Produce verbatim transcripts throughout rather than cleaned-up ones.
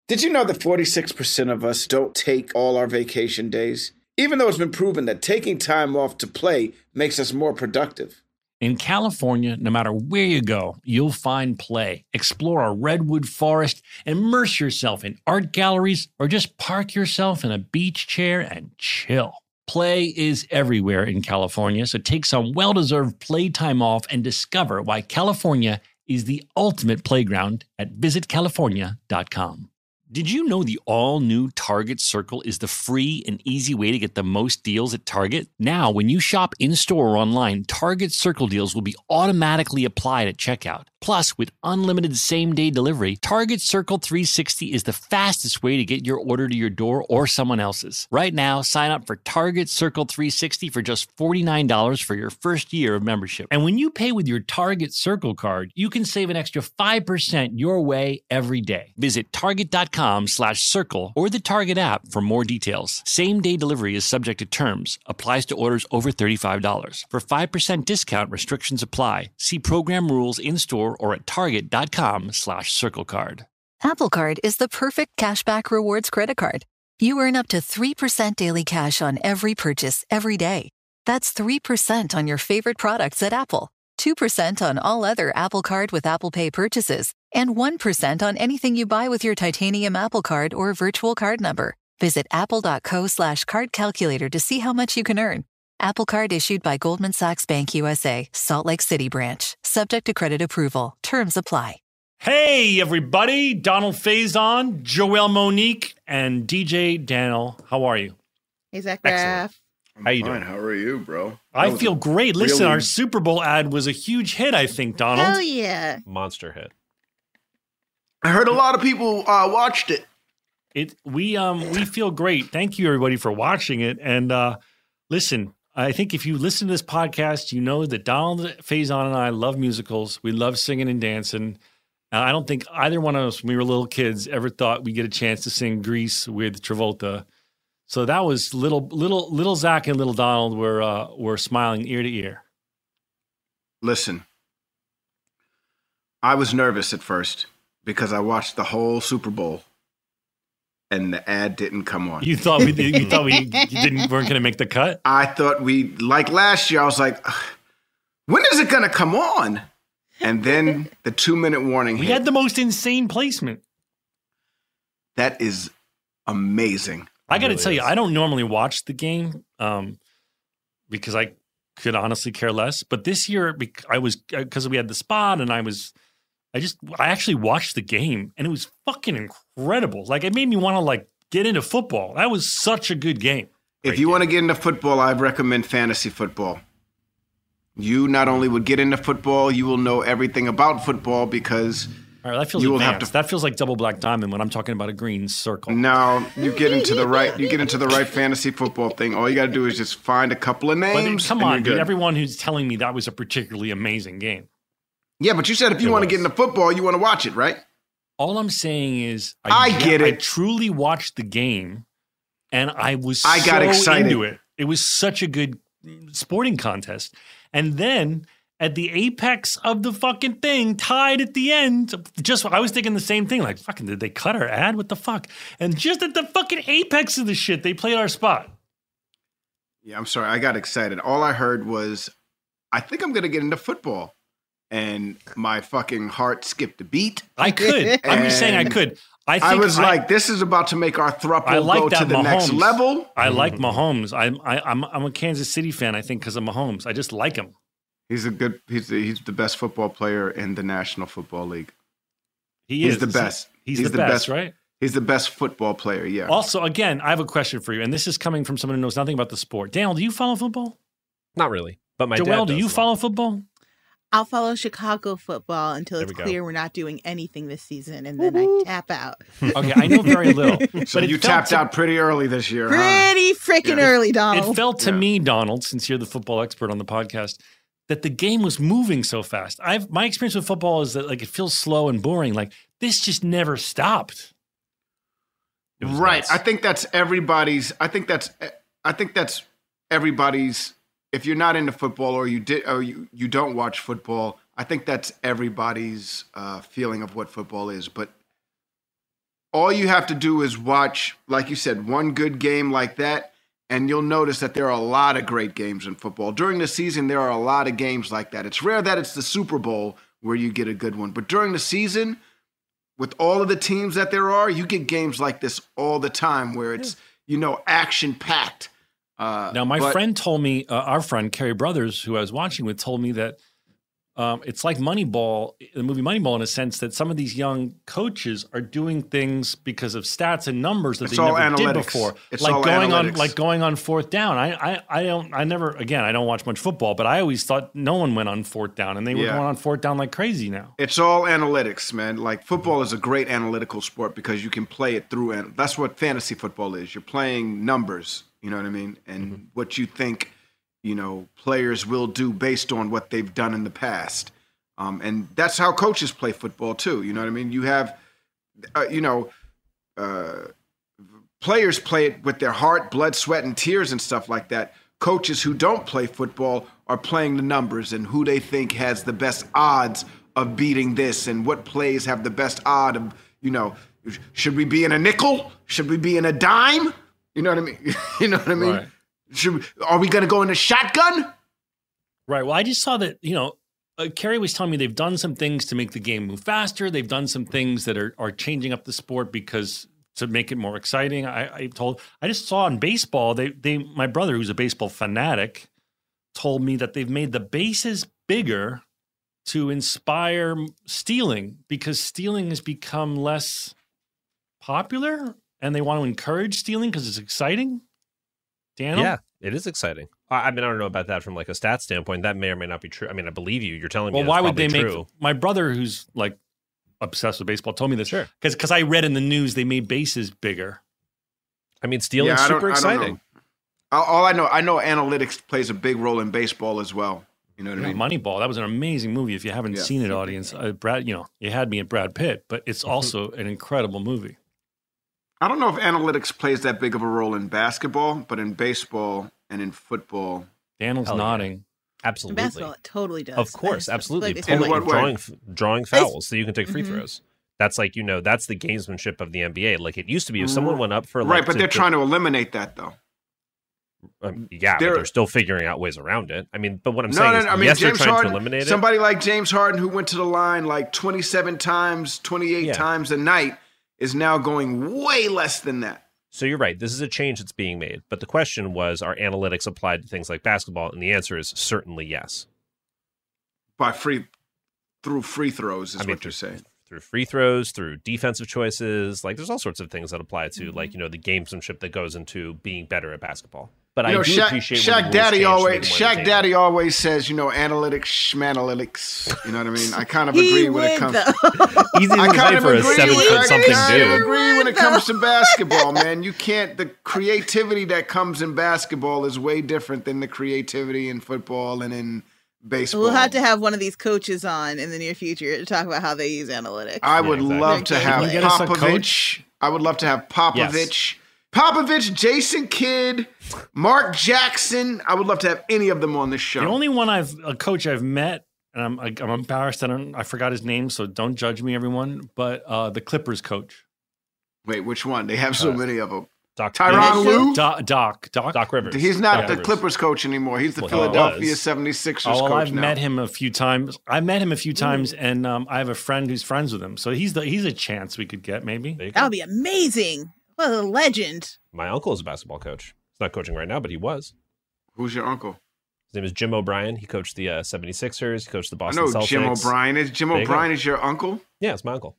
Did you know that forty-six percent of us don't take all our vacation days? Even though it's been proven that taking time off to play makes us more productive. In California, no matter where you go, you'll find play. Explore a redwood forest, immerse yourself in art galleries, or just park yourself in a beach chair and chill. Play is everywhere in California, so take some well-deserved playtime off and discover why California is the ultimate playground at visit california dot com. Did you know the all-new Target Circle is the free and easy way to get the most deals at Target? Now, when you shop in-store or online, Target Circle deals will be automatically applied at checkout. Plus, with unlimited same-day delivery, Target Circle three sixty is the fastest way to get your order to your door or someone else's. Right now, sign up for Target Circle three sixty for just forty-nine dollars for your first year of membership. And when you pay with your Target Circle card, you can save an extra five percent your way every day. Visit target.com slash circle or the Target app for more details. Same-day delivery is subject to terms. Applies to orders over thirty-five dollars. For five percent discount, restrictions apply. See program rules in-store or at target.com slash circle card. Apple Card is the perfect cashback rewards credit card. You earn up to three percent daily cash on every purchase every day. That's three percent on your favorite products at Apple, two percent on all other Apple Card with Apple Pay purchases, and one percent on anything you buy with your titanium Apple Card or virtual card number. Visit apple.co slash card calculator to see how much you can earn. Apple Card issued by Goldman Sachs Bank U S A, Salt Lake City branch. Subject to credit approval. Terms apply. Hey, everybody. Donald Faison, Joelle Monique, and D J Daniel. How are you? Hey, Zach Braff. How you doing? How are you, bro? I feel great. Listen, really... our Super Bowl ad was a huge hit, I think, Donald. Hell yeah. Monster hit. I heard a lot of people uh, watched it. It we um we feel great. Thank you, everybody, for watching it. And uh, listen, I think if you listen to this podcast, you know that Donald Faison and I love musicals. We love singing and dancing. Uh, I don't think either one of us, when we were little kids, ever thought we'd get a chance to sing Grease with Travolta. So that was little, little, little Zach and little Donald were uh, were smiling ear to ear. Listen, I was nervous at first because I watched the whole Super Bowl. And the ad didn't come on. You thought we you thought we didn't weren't going to make the cut? I thought we like last year. I was like, when is it going to come on? And then the two minute warning. We hit. had the most insane placement. That is amazing. I got to really tell is. you, I don't normally watch the game um, because I could honestly care less. But this year, I was because we had the spot, and I was. I just, I actually watched the game and it was fucking incredible. Like, it made me want to, like, get into football. That was such a good game. If Great you game. want to get into football, I recommend fantasy football. You not only would get into football, you will know everything about football because All right, that feels you will advanced. have to. That feels like double black diamond when I'm talking about a green circle. Now you get into the right. You get into the right fantasy football thing. All you got to do is just find a couple of But names. come and on, you're dude. good. Everyone who's telling me that was a particularly amazing game. Yeah, but you said if you It want to was. get into football, you want to watch it, right? All I'm saying is, I get I it. truly watched the game, and I was I got so excited. into it. It was such a good sporting contest, and then at the apex of the fucking thing, tied at the end. Just I was thinking the same thing. Like, fucking, did they cut our ad? What the fuck? And just at the fucking apex of the shit, they played our spot. Yeah, I'm sorry. I got excited. All I heard was, I think I'm going to get into football. And my fucking heart skipped a beat. I could. I'm just saying I And could. I, think I was like, this is about to make our I throuple like go that to the Mahomes. next level. I like Mahomes. I'm I, I'm I'm a Kansas City fan. I think because of Mahomes. I just like him. He's a good. He's the, he's the best football player in the National Football League. He He's is the best. He's, the, best, right? He's the best football player. Yeah. Also, again, I have a question for you, and this is coming from someone who knows nothing about the sport. Daniel, do you follow football? Not really, but my Joelle, dad do does you a lot. follow football? I'll follow Chicago football until There it's we go. clear we're not doing anything this season, and then I tap out. Okay, I know very little. so but it you felt tapped to- out pretty early this year, huh? Pretty freaking Yeah. early, Donald. It felt to Yeah. me, Donald, since you're the football expert on the podcast, that the game was moving so fast. I've my experience with football is that like it feels slow and boring. Like this just never stopped. It was Right. nuts. I think that's everybody's. I think that's. I think that's everybody's. If you're not into football or you did or you, you don't watch football, I think that's everybody's uh, feeling of what football is. But all you have to do is watch, like you said, one good game like that, and you'll notice that there are a lot of great games in football. During the season, there are a lot of games like that. It's rare that it's the Super Bowl where you get a good one. But during the season, with all of the teams that there are, you get games like this all the time where it's, you know, action-packed. Uh, now, my but, friend told me, uh, our friend, Kerry Brothers, who I was watching with, told me that Um, it's like Moneyball, the movie Moneyball, in a sense that some of these young coaches are doing things because of stats and numbers that It's they all never analytics. did before. It's like all going analytics. on, like going on fourth down. I, I, I don't, I never. Again, I don't watch much football, but I always thought no one went on fourth down, and they were Yeah. going on fourth down like crazy now. It's all analytics, man. Like football is a great analytical sport because you can play it through, and that's what fantasy football is. You're playing numbers, you know what I mean, and Mm-hmm. what you think, you know, players will do based on what they've done in the past. Um, and that's how coaches play football too. You know what I mean? You have, uh, you know, uh, players play it with their heart, blood, sweat, and tears and stuff like that. Coaches who don't play football are playing the numbers and who they think has the best odds of beating this and what plays have the best odd of, you know, should we be in a nickel? Should we be in a dime? You know what I mean? You know what I mean? Right. Should we, are we going to go in a shotgun? Right. Well, I just saw that, you know, uh, Kerry was telling me they've done some things to make the game move faster. They've done some things that are, are changing up the sport because to make it more exciting. I, I told, I just saw in baseball, they, they, my brother, who's a baseball fanatic, told me that they've made the bases bigger to inspire stealing because stealing has become less popular and they want to encourage stealing because it's exciting. Daniel? Yeah, it is exciting. I I mean, I don't know about that from like a stats standpoint. That may or may not be true. I mean, I believe you. You're telling me. Well, that's why would they probably make true. my brother, who's like obsessed with baseball, told me this. Sure. Because because I read in the news they made bases bigger. I mean, stealing's I don't- super I don't know. exciting. All, all I know, I know analytics plays a big role in baseball as well. You know what I Yeah, mean? Moneyball. That was an amazing movie. If you haven't Yeah. seen it, audience, uh, Brad, you know, you had me at Brad Pitt, but it's also an incredible movie. I don't know if analytics plays that big of a role in basketball, but in baseball and in football, Daniel's Hell yeah. nodding. In Absolutely. basketball, it totally does. Of course, I just- absolutely. like, it's In Totally. what way? Drawing, drawing fouls so you can take free Mhm. throws. That's like, you know, that's the gamesmanship of the N B A. Like it used to be if someone went up for like. right? But to- they're to- trying to eliminate that, though. um, yeah, they're- but they're still figuring out ways around it. I mean, but what I'm No, saying no, is, no, I mean yes, James they're trying Harden. to eliminate it. Somebody like James Harden, who went to the line like twenty-seven times, twenty-eight Yeah. times a night, is now going way less than that. So you're right. This is a change that's being made. But the question was, are analytics applied to things like basketball? And the answer is certainly yes. By free through free throws is I mean, what you're saying. Through free throws, through defensive choices, like there's all sorts of things that apply to Mm-hmm. like, you know, the gamesmanship that goes into being better at basketball. But You know, I do Shaq, appreciate when the Shaq rules Daddy change to always make it more Shaq entertaining. Daddy always says, you know, analytics, schmanalytics. You know what I mean? I kind of He agree when it would, comes. though. Easy I to say kind of for a agree. seven with- foot I something kind of dude. agree when it comes to basketball, man. You can't. The creativity that comes in basketball is way different than the creativity in football and in baseball. We'll have to have one of these coaches on in the near future to talk about how they use analytics. I would exactly. love to have Can you get us a Popovich. I would love to have Popovich. Popovich, Jason Kidd, Mark Jackson. I would love to have any of them on this show. The only one I've a coach I've met, and I'm I'm embarrassed I don't I forgot his name, so don't judge me, everyone. But uh, the Clippers coach, Wait, which one? They have so Uh, many of them. Doc Tyronn Rivers. Lue? Doc Doc Doc. Doc Rivers. He's not Doc the Rivers. Clippers coach anymore. He's the Well, he Philadelphia was. seventy-sixers Oh, well, coach I've now. met him a few times. I met him a few times, and um, I have a friend who's friends with him. So he's the he's a chance we could get maybe. There you That go. would be amazing. What a legend. My uncle is a basketball coach. He's not coaching right now, but he was. Who's your uncle? His name is Jim O'Brien. He coached the uh, seventy-sixers. He coached the I Boston know Celtics. Jim O'Brien is. Jim There you go. O'Brien is your uncle? Yeah, it's my uncle.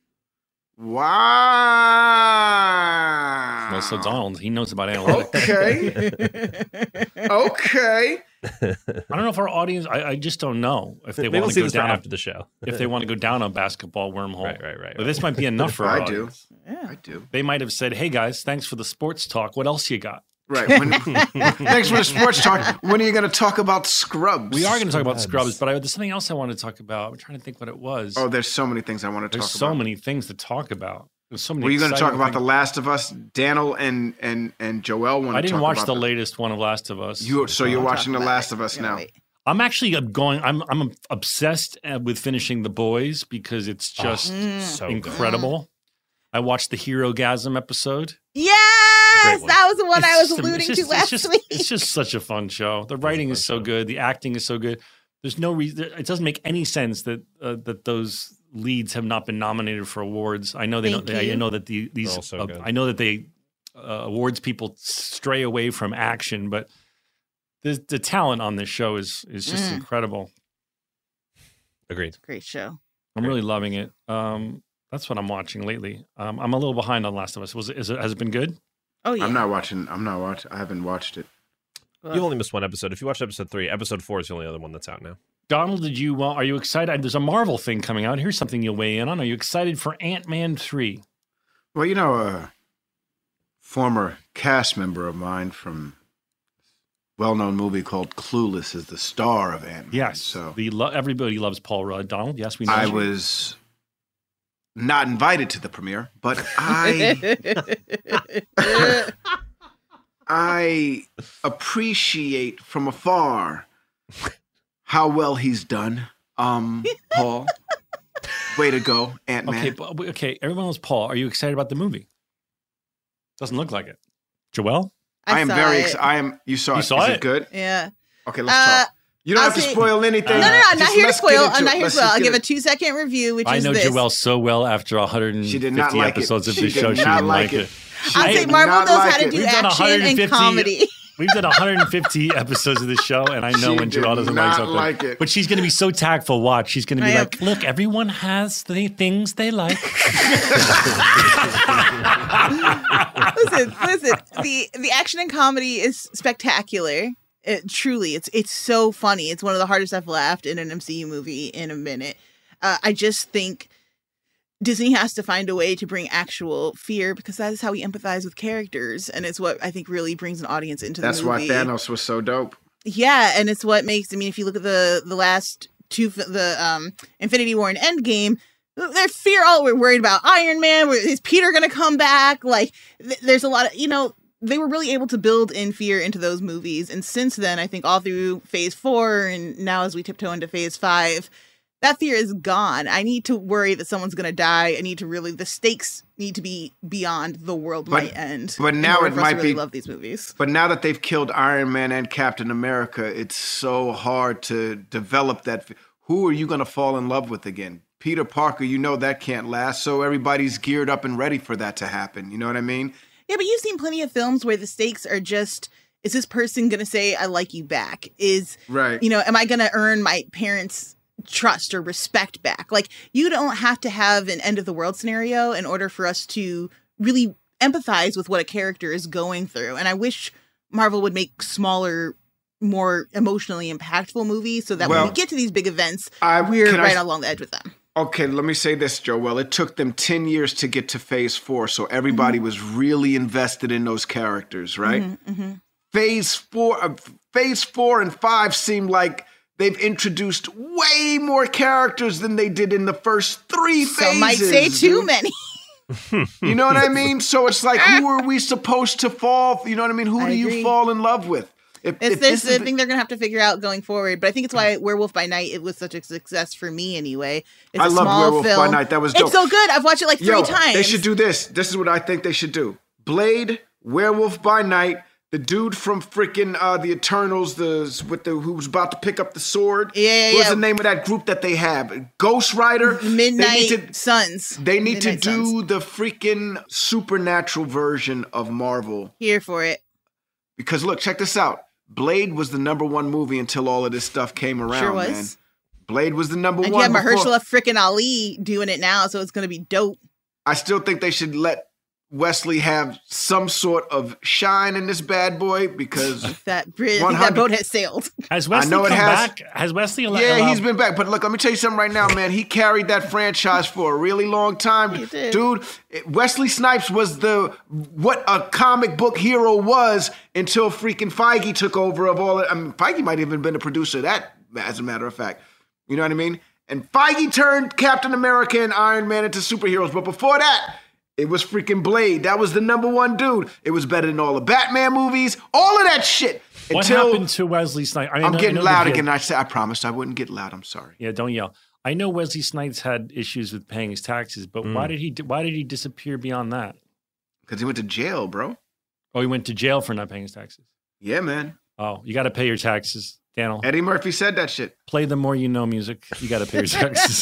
Wow. Melissa Donald, he knows about analytics. Okay. Okay. I don't know if our audience. I, I just don't know if they Maybe we'll want see to go this down. after the show. If they want to go down a basketball wormhole, Right, right, right. But this might be enough for our I do. audience. Yeah. I do. They might have said, "Hey guys, thanks for the sports talk. What else you got?" Right. When, thanks for the sports talk. When are you going to talk about Scrubs? We are going to talk about Scrubs. Scrubs, but I, there's something else I want to talk about. I'm trying to think what it was. Oh, there's so many things I want to there's talk so about. many things to talk about. There's so many. Were you going to talk exciting about The things. Last of Us? Daniel and and and Joel want to I didn't talk watch about the latest one of Last of Us. You so you're We'll watching talk The about Last it. of Us Yeah, now. wait. I'm actually going. I'm I'm obsessed uh, with finishing The Boys because it's just so good. incredible. I watched the Hero Gasm episode. Yes, one. that was the one It's I was just- alluding it's just- to last it's just, week. It's just such a fun show. The writing is so good. The acting is so good. There's no reason. It doesn't make any sense that uh, that those leads have not been nominated for awards. I know they Thank don't. I you. know that the, these. They're all so uh, good. I know that they uh, awards people stray away from action, but the the talent on this show is is just Mm. incredible. Agreed. Great show. I'm really loving it. Um, that's what I'm watching lately. Um, I'm a little behind on Last of Us. Was it, is it has it been good? Oh yeah. I'm not watching. I'm not watching. I haven't watched it. You only missed one episode. If you watched episode three, episode four is the only other one that's out now. Donald, did you? Uh, are you excited? There's a Marvel thing coming out. Here's something you'll weigh in on. Are you excited for Ant-Man three? Well, you know, a former cast member of mine from a well-known movie called Clueless is the star of Ant-Man. Yes. So The lo- everybody loves Paul Rudd. Donald, yes, we know. I you. was not invited to the premiere, but I I appreciate from afar how well he's done. Um, Paul, way to go, Ant-Man. Okay, but, okay. Everyone loves Paul. Are you excited about the movie? Doesn't look like it. Joelle? I, am saw very it. excited. I am. You saw You it. saw Is it? it good? Yeah. Okay, let's Uh, talk. You don't I'll have to say- spoil anything. Uh, No, no, no. I'm not Just here to let's get spoil. into I'm it. not here to Let's spoil. just I'll get give a it. two second review, which I is know this. Joelle so well after one hundred fifty She did not like it. episodes of She this did show. She not didn't like like it. it. I'll I say did Marvel not knows like how to it. do We've done action and 150 comedy. We've done one hundred fifty episodes of this show, and I know She when did Joelle doesn't not like something. like it. But she's going to be so tactful. Watch. She's going to be I am. like, look, everyone has the things they like. listen, listen. The the action and comedy is spectacular. It, truly, it's it's so funny. It's one of the hardest I've laughed in an M C U movie in a minute. Uh, I just think Disney has to find a way to bring actual fear because that is how we empathize with characters, and it's what I think really brings an audience into That's the why movie. Thanos was so dope. Yeah, and it's what makes. I mean, if you look at the the last two, the um Infinity War and Endgame, their fear. All we're worried about Iron Man. Is Peter going to come back? Like, th- there's a lot of you know. They were really able to build in fear into those movies, and since then, I think all through Phase Four, and now as we tiptoe into Phase Five, that fear is gone. I need to worry that someone's going to die. I need to really. The stakes need to be beyond the world But- might end. but in now order it for us might to really be- love these movies. But now that they've killed Iron Man and Captain America, it's so hard to develop that. f- Who are you going to fall in love with again? Peter Parker, you know that can't last, so everybody's geared up and ready for that to happen. You know what I mean? Yeah, but you've seen plenty of films where the stakes are just, is this person going to say, I like you back? Is, Right. you know, am I going to earn my parents' trust or respect back? Like, you don't have to have an end of the world scenario in order for us to really empathize with what a character is going through. And I wish Marvel would make smaller, more emotionally impactful movies so that when Well, we get to these big events, I- we're can I right s- along the edge with them. Okay, let me say this, Joe. Well, it took them ten years to get to phase four, so everybody was really invested in those characters, right? Phase four, uh, phase four and five seem like they've introduced way more characters than they did in the first three phases. Some might say too dude. many. You know what I mean? So it's like, who are we supposed to fall? You know what I mean? Who I do agree. you fall in love with? If, It's if this this is the thing they're gonna have to figure out going forward. But I think it's why Werewolf by Night it was such a success for me anyway. It's I a love small Werewolf by film. Night. That was dope. It's so good. I've watched it like three Yo, times. they should do this. This is what I think they should do. Blade, Werewolf by Night, the dude from freaking uh, the Eternals, the with the who was about to pick up the sword. Yeah, yeah, What's yeah. the name of that group that they have? Ghost Rider. Midnight They need to, Suns. they need Midnight to do Suns. the freaking supernatural version of Marvel. Here for it. Because look, check this out. Blade was the number one movie until all of this stuff came around. Sure was. Man. Blade was the number And you one. have before- Mahershala freaking Ali doing it now, so it's gonna be dope. I still think they should let Wesley have some sort of shine in this bad boy because That bridge, one that hundred boat has sailed. Has Wesley know it come has- back? Has Wesley allowed? yeah, he's been back. But look, let me tell you something right now, man. He carried that franchise for a really long time, He did. dude. Wesley Snipes was the what a comic book hero was until freaking Feige took over of all. I mean, Feige might have even been a producer of that, as a matter of fact. You know what I mean? And Feige turned Captain America and Iron Man into superheroes, but before that, it was freaking Blade. That was the number one dude. It was better than all the Batman movies, all of that shit. What until happened to Wesley Snipes? I I'm know- I getting know loud that he- again. I said I promised I wouldn't get loud. I'm sorry. Yeah, don't yell. I know Wesley Snipes had issues with paying his taxes, but Mm. why did he why did he disappear beyond that? Because he went to jail, bro. Oh, he went to jail for not paying his taxes. Yeah, man. Oh, you got to pay your taxes, Daniel. Eddie Murphy said that shit. Play the more you know music. You got to pay your taxes.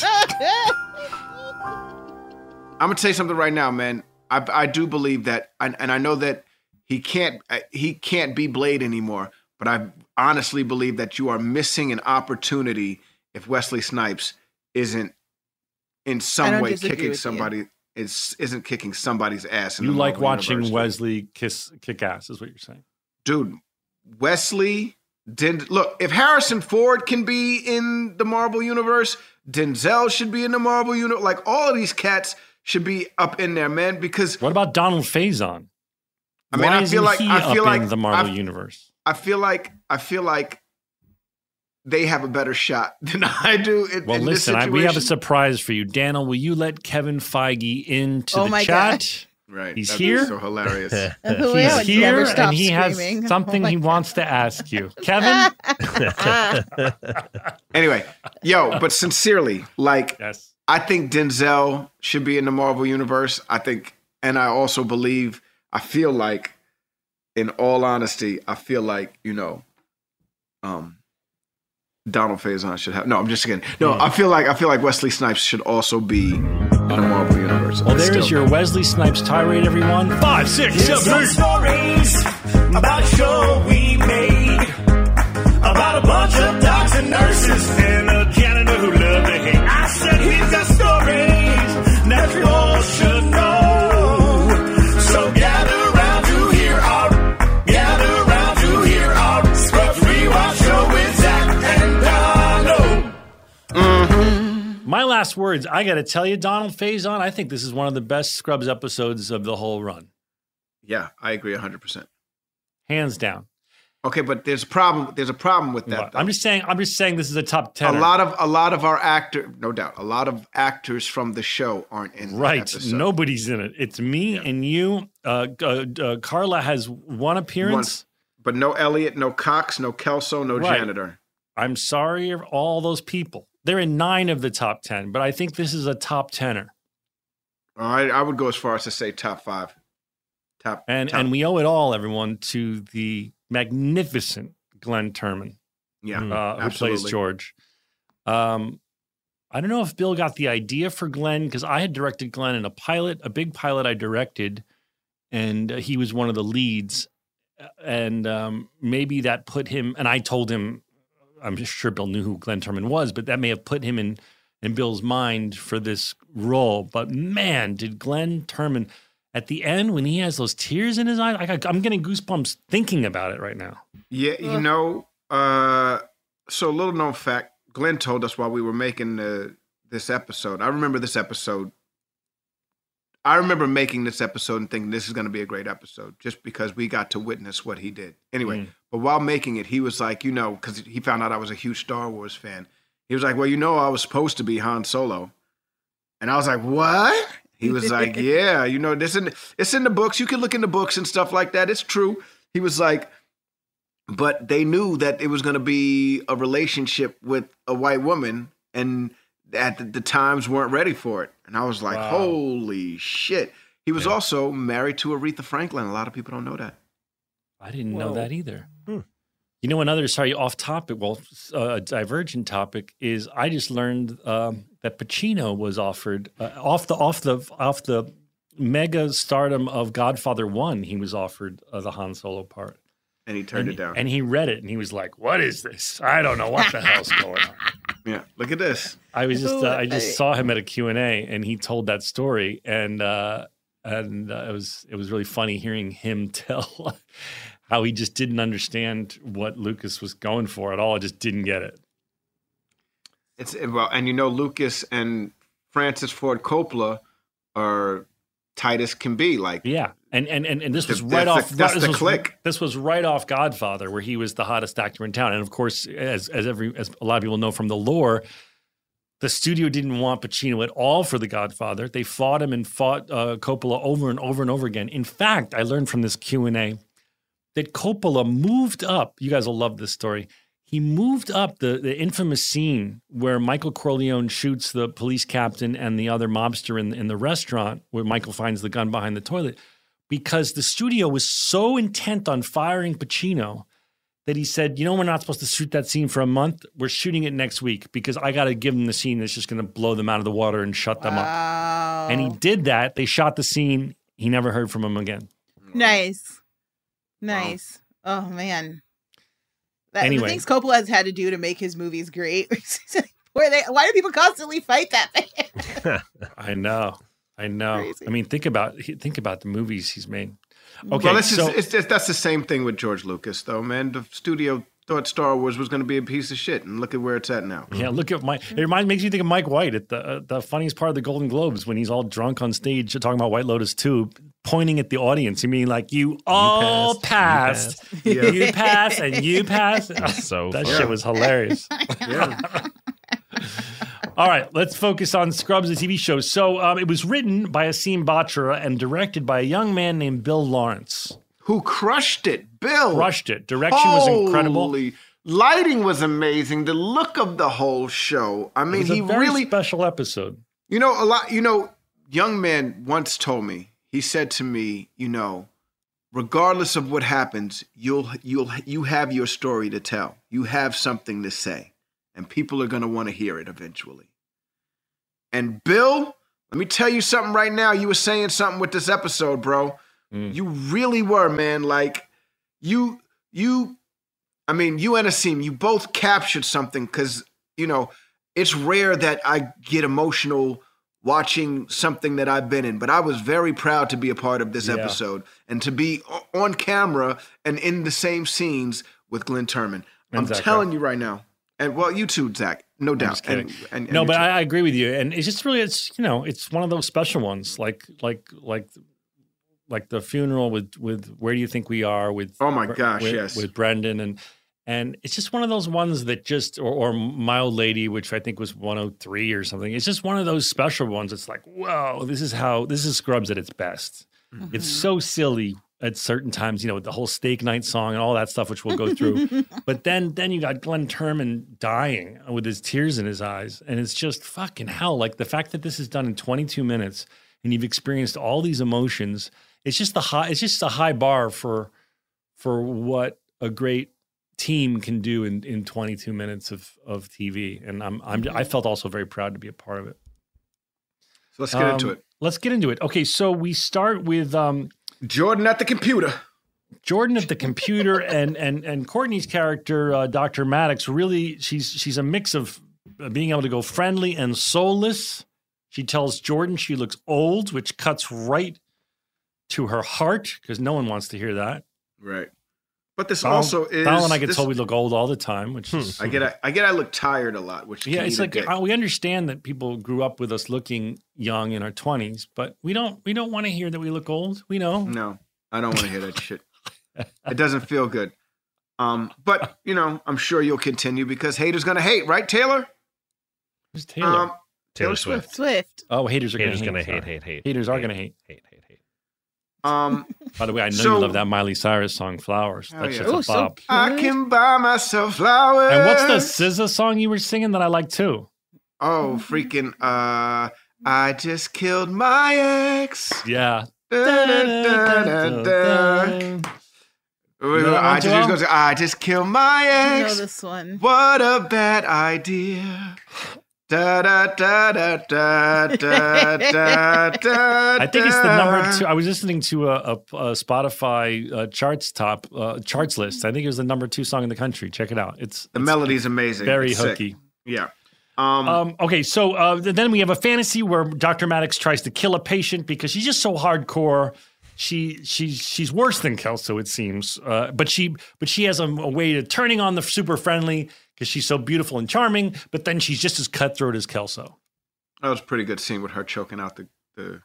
I'm gonna tell you something right now, man. I I do believe that, and, and I know that he can't uh, he can't be Blade anymore. But I honestly believe that you are missing an opportunity if Wesley Snipes isn't in I some don't way disagree kicking with you. somebody is isn't kicking somebody's ass. In You the like Marvel watching universe, dude. Wesley kiss kick ass, is what you're saying. Dude, Wesley didn't look. If Harrison Ford can be in the Marvel universe, Denzel should be in the Marvel universe. Like all of these cats should be up in there, man. Because What about Donald Faison? I mean, Why I isn't feel like he I up feel like in the Marvel I- universe? I feel like I feel like they have a better shot than I do. In, Well, in this listen, I, we have a situation. surprise for you, Daniel. Will you let Kevin Feige into Oh the my chat? gosh. Right, He's that'd be here? So hilarious. Oh, He's yeah, here, never and stop he screaming. has something Oh my he God. wants to ask you, Kevin. Anyway, yo, but sincerely, like Yes. I think Denzel should be in the Marvel universe. I think, and I also believe, I feel like, in all honesty, I feel like, you know, um, Donald Faison should have. No, I'm just kidding. No, Hmm. I feel like I feel like Wesley Snipes should also be in the Marvel universe. Well, there is Still. your Wesley Snipes tirade, everyone. Five, six, Here's seven, some eight. stories about a show we made about a bunch of docs and nurses and a janitor who loved to hate. I said we've got stories that you all should know. So gather round to hear our, gather round to hear our Scrubs Rewatch show with Zach and Donald. My last words, I got to tell you, Donald Faison, I think this is one of the best Scrubs episodes of the whole run. Yeah, I agree one hundred percent. Hands down. Okay, but there's a problem. There's a problem with that. Though. I'm just saying, I'm just saying this is a top ten. a lot of a lot of our actor, no doubt, a lot of actors from the show aren't in the Right. episode. Nobody's in it. It's me Yeah. and you. Uh, uh, uh, Carla has one appearance. But no Elliot, no Cox, no Kelso, no Right. janitor. I'm sorry, of all those people. They're in nine of the top ten, but I think this is a top tenner. I, I would go as far as to say top five. Top And top, and we owe it all, everyone, to the magnificent Glenn Turman, yeah, uh, who plays absolutely. George. Um, I don't know if Bill got the idea for Glenn, because I had directed Glenn in a pilot, a big pilot I directed, and uh, he was one of the leads. And um, maybe that put him, and I told him, I'm sure Bill knew who Glenn Turman was, but that may have put him in, in Bill's mind for this role. But man, did Glenn Turman, at the end, when he has those tears in his eyes, I got, I'm getting goosebumps thinking about it right now. Yeah, you know. Uh, so a little known fact: Glenn told us while we were making the, this episode. I remember this episode. I remember making this episode and thinking this is going to be a great episode, just because we got to witness what he did. Anyway, Mm. but while making it, he was like, you know, because he found out I was a huge Star Wars fan. He was like, well, you know, I was supposed to be Han Solo, and I was like, what? He was like, yeah, you know, this in it's in the books. You can look in the books and stuff like that. It's true. He was like, but they knew that it was going to be a relationship with a white woman, and at the, the times weren't ready for it. And I was like, Wow. holy shit. He was Yeah. also married to Aretha Franklin. A lot of people don't know that. I didn't know Whoa. that either. Hmm. You know, another, sorry, off topic, well, uh, a divergent topic is I just learned um, that Pacino was offered uh, off the off the off the mega stardom of Godfather One. He was offered uh, the Han Solo part, And he turned and, it down. and he read it and he was like, "What is this? I don't know what the hell's going on." yeah, look at this. I was just Ooh, uh, I just I- saw him at a Q and A and he told that story and uh, and uh, it was it was really funny hearing him tell how he just didn't understand what Lucas was going for at all. I just didn't get it. It's well, and you know, Lucas and Francis Ford Coppola are tight as can be. Like, Yeah, and and and, and this was Th- right that's off. the- that's this the was, click. This was right off Godfather, where he was the hottest actor in town, and of course, as as every as a lot of people know from the lore, the studio didn't want Pacino at all for The Godfather. They fought him and fought uh, Coppola over and over and over again. In fact, I learned from this Q and A that Coppola moved up. You guys will love this story. he moved up the, the infamous scene where Michael Corleone shoots the police captain and the other mobster in, in the restaurant where Michael finds the gun behind the toilet because the studio was so intent on firing Pacino that he said, you know, we're not supposed to shoot that scene for a month. We're shooting it next week because I got to give them the scene that's just going to blow them out of the water and shut them up. Wow. And he did that. They shot the scene. He never heard from him again. Nice. Nice. Oh, man. That, Anyway. The things Coppola has had to do to make his movies great. Where they, why do people constantly fight that man? I know. I know. Crazy. I mean, think about think about the movies he's made. Okay, well, it's so just, it's just, that's the same thing with George Lucas, though, man. The studio thought Star Wars was going to be a piece of shit, and look at where it's at now. yeah, look at Mike. It reminds makes you think of Mike White at the uh, the funniest part of the Golden Globes when he's all drunk on stage talking about White Lotus two, pointing at the audience. You mean like you all passed, passed, you Yeah. passed, and you passed. So that funny. shit was hilarious. Yeah. All right, let's focus on Scrubs, the T V show. So um, it was written by Asim Batra and directed by a young man named Bill Lawrence. Who crushed it? Bill. Crushed it. Direction was incredible. Holy- Lighting was amazing. The look of the whole show. I It mean, was a he very really, special episode. you know, a lot, you know, young man once told me, he said to me, you know, regardless of what happens, you'll, you'll, you have your story to tell. You have something to say, and people are going to want to hear it eventually. And Bill, let me tell you something right now. You were saying something with this episode, bro. Mm. You really were, man. Like, you, you, I mean, you and Asim, you both captured something because, you know, it's rare that I get emotional watching something that I've been in, but I was very proud to be a part of this Yeah. episode and to be o- on camera and in the same scenes with Glenn Turman. And I'm Zach telling you right now. And well, you too, Zach, no doubt. just kidding. And, and, and No, you but too. I, I agree with you, and it's just really, it's you know, it's one of those special ones, like like like like the funeral with with Where Do You Think We Are with Oh my gosh, with, yes. with Brendan and and it's just one of those ones that just or, or My Old Lady, which I think was one oh three or something. It's just one of those special ones. It's like, whoa, this is how this is Scrubs at its best. It's so silly at certain times, you know, with the whole Steak Night song and all that stuff, which we'll go through. But then then you got Glenn Turman dying with his tears in his eyes. And it's just fucking hell. Like the fact that this is done in twenty-two minutes and you've experienced all these emotions, it's just the high, it's just a high bar for for what a great team can do in, in twenty-two minutes of, of T V. And I'm I'm I felt also very proud to be a part of it. So let's get into Um, it. Let's get into it. Okay, so we start with um Jordan at the computer. Jordan at the computer and and and Courtney's character, uh, Doctor Maddox, really she's she's a mix of uh, being able to go friendly and soulless. She tells Jordan she looks old, which cuts right to her heart because no one wants to hear that. Right. But this Donald- also is. Donald and I get this- told we look old all the time, which is I get. I, I get. I look tired a lot, which yeah, can it's eat a like dick. uh, we understand that people grew up with us looking young in our twenties, but we don't we don't want to hear that we look old. We know. No, I don't want to hear that shit. It doesn't feel good. Um, but you know, I'm sure you'll continue because haters gonna hate, right, Taylor? Who's Taylor? Um, Taylor Swift. Swift. oh, haters are Haters going gonna to hate, hate, hate. Haters are hate, gonna hate. hate, hate, hate. Um, By the way, I know So- you love that Miley Cyrus song, Flowers. Oh, That's yeah. just Oh, a so bop. I can buy myself flowers. And what's the S Z A song you were singing that I like too? Oh, freaking! Uh, I just killed my ex. Yeah. Da, da, da, da, da. Wait, wait, know that I one, just, Joel? goes, I just killed my I know ex. this one. What a bad idea. Da da da da da da da da. I think it's the number two. I was listening to a, a, a Spotify uh, charts top uh, charts list. I think it was the number two song in the country. Check it out. It's The it's melody's amazing. very It's sick. hooky. Yeah. Um, Um, okay, so uh, th- then we have a fantasy where Doctor Maddox tries to kill a patient because she's just so hardcore. She she's she's worse than Kelso, it seems. Uh, but she but she has a, a way of turning on the super friendly because she's so beautiful and charming. But then she's just as cutthroat as Kelso. that was a pretty good scene with her choking out the the,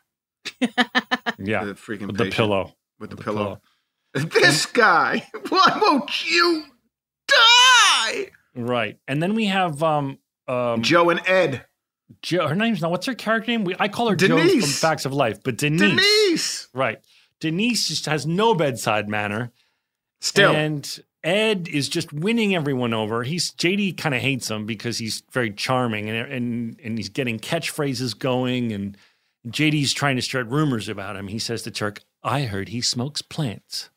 Yeah, the freaking with the patient pillow. with the, With the pillow. This guy, why won't you die? Right, and then we have um um Joe and Ed. Jo- her name's not what's her character name? We, I call her Joe from Denise. Facts of Life, but Denise, Denise. right? Denise just has no bedside manner. Still, And Ed is just winning everyone over. He's J D kind of hates him because he's very charming and and and he's getting catchphrases going. And J D's trying to start rumors about him. He says to Turk, "I heard he smokes plants."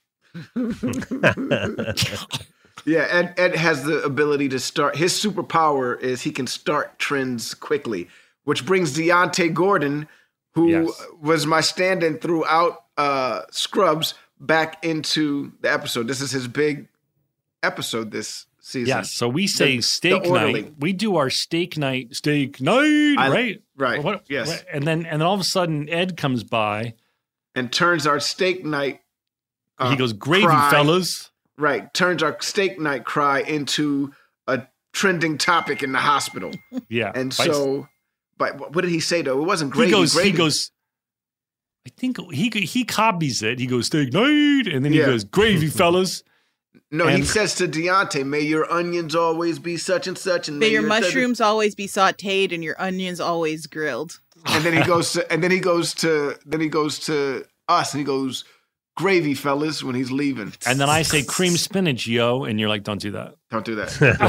Yeah, Ed, Ed has the ability to start. His superpower is he can start trends quickly, which brings Deontay Gordon, who Yes. was my stand-in throughout uh, Scrubs, back into the episode. This is his big episode this season. Yes. So we say The- steak the orderly. night. We do our steak night, steak night, I- right? right, What- yes. what- And then and then all of a sudden Ed comes by. And turns our steak night. uh, he goes, "Gravy, cry- fellas." Right, turns our steak night cry into a trending topic in the hospital. Yeah. And By- so, but what did he say though? It wasn't he gravy. goes, gravy. he goes, I think he he copies it. He goes, "Steak night," and then he Yeah. goes, "Gravy, fellas." No, he and- says to Deontay, "May your onions always be such and such, and May your your mushrooms always be sautéed and your onions always grilled. And then he goes to, and then he goes to, then he goes to us, and he goes, "Gravy, fellas," when he's leaving. And then I say cream spinach, yo, and you're like, "Don't do that." Don't do that.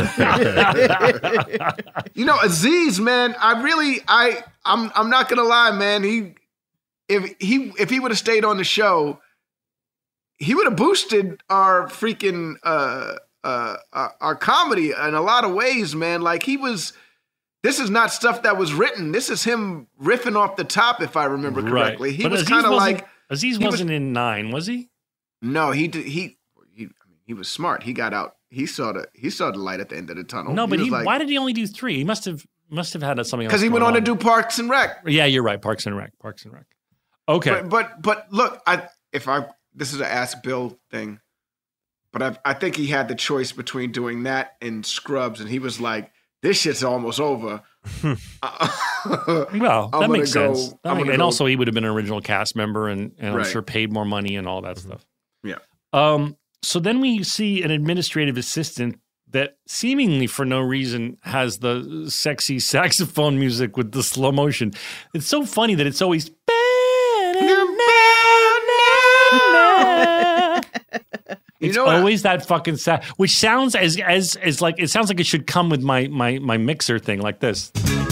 You know, Aziz, man, I really, I, I'm, I'm not gonna lie, man. He, if he, if he would have stayed on the show, he would have boosted our freaking, uh, uh, our, our comedy in a lot of ways, man. Like he was. This is not stuff that was written. This is him riffing off the top, if I remember correctly. He But was Aziz kind of wasn't- like, Aziz he was- wasn't in nine, was he? no, he did, he, he, I mean, he was smart. He got out. He saw the, he saw the light at the end of the tunnel. No, but was he, like, why did he only do three? He must have must have had something else. because he went going on to do Parks and Rec. Yeah, you're right. Parks and Rec. Parks and Rec. Okay. But, but but look, I if I this is an Ask Bill thing, but I I think he had the choice between doing that and Scrubs, and he was like, "This shit's almost over." Well, I'm that makes gonna sense. go- That I'm make- gonna and go- also, he would have been an original cast member, and, and I'm Right. sure paid more money and all that stuff. Yeah. Um. So then we see an administrative assistant that seemingly for no reason has the sexy saxophone music with the slow motion. It's so funny that it's always. You It's know what? always that fucking sad, which sounds as as as like it sounds like it should come with my my my mixer thing like this.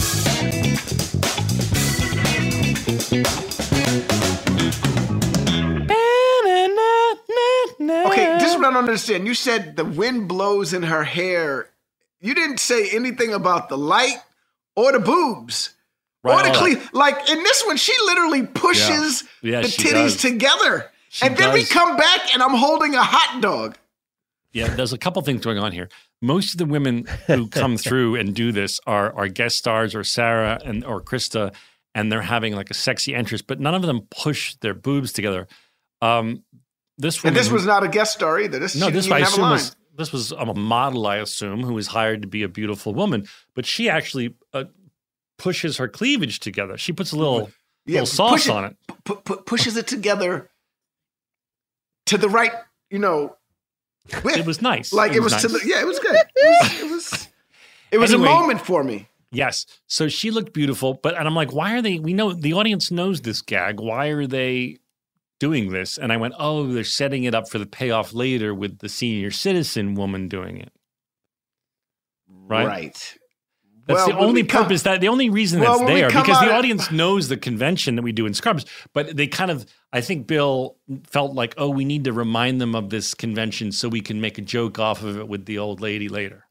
Okay, this is what I don't understand. You said the wind blows in her hair. You didn't say anything about the light or the boobs. Right, or the all cle- that. like in this one, she literally pushes Yeah. Yeah, the she titties does. together. She and then we does. come back and I'm holding a hot dog. Yeah, there's a couple things going on here. Most of the women who come through and do this are are guest stars or Sarah and or Krista, and they're having like a sexy entrance, but none of them push their boobs together. Um, this And woman, this was not a guest star either. This no, she this didn't I even have a assume line. was this was a model, I assume, who was hired to be a beautiful woman, but she actually uh, pushes her cleavage together. She puts a little Yeah, little sauce push on it. pu- pu- pushes it together to the right, you know. width. It was nice. like it was, to nice. the yeah, it was good. It was it was, it was Anyway. a moment for me. Yes. So she looked beautiful, but and I'm like, why are they? We know the audience knows this gag. Why are they doing this? And I went, oh, they're setting it up for the payoff later with the senior citizen woman doing it. Right. That's Well, the when only we come- purpose that the only reason Well, that's when we there come because the out of- audience knows the convention that we do in Scrubs, but they kind of I think Bill felt like, oh, we need to remind them of this convention so we can make a joke off of it with the old lady later.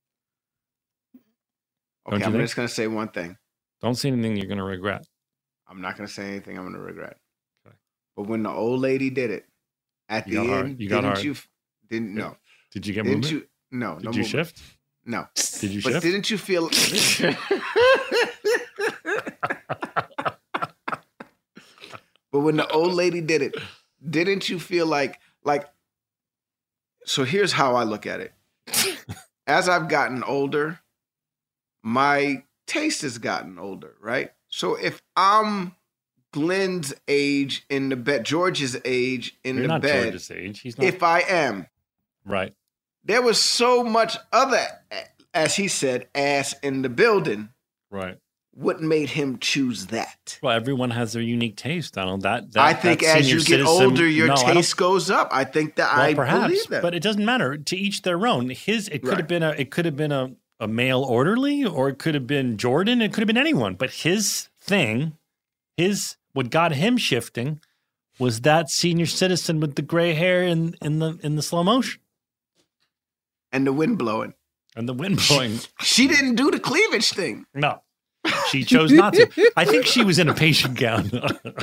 Don't Okay, you I'm think? just gonna say one thing. Don't say anything you're going to regret. I'm not gonna say anything I'm gonna regret. Okay. But when the old lady did it at You the got end, hard. You got didn't hard. you? f- Didn't no? Did you get Didn't movement? you? No. Did no you movement. shift? No. Did you But shift? didn't you feel? But when the old lady did it, didn't you feel like like? So here's how I look at it. As I've gotten older, my taste has gotten older, right? So if I'm Glenn's age in the bed, George's age in You're the not bed, George's age. He's not. if I am, right. there was so much other, as he said, ass in the building Right. what made him choose that? Well, everyone has their unique taste, Donald. That, that I think that as senior you get citizen- older, your No, I don't- taste goes up. I think that Well, I perhaps, believe that. but it doesn't matter. To each their own. His it could Right. have been a it could have been a, a male orderly, or it could have been Jordan. It could have been anyone. But his thing, his what got him shifting, was that senior citizen with the gray hair in in the in the slow motion and the wind blowing. and the wind blowing. She didn't do the cleavage thing. No, she chose not to. I think she was in a patient gown.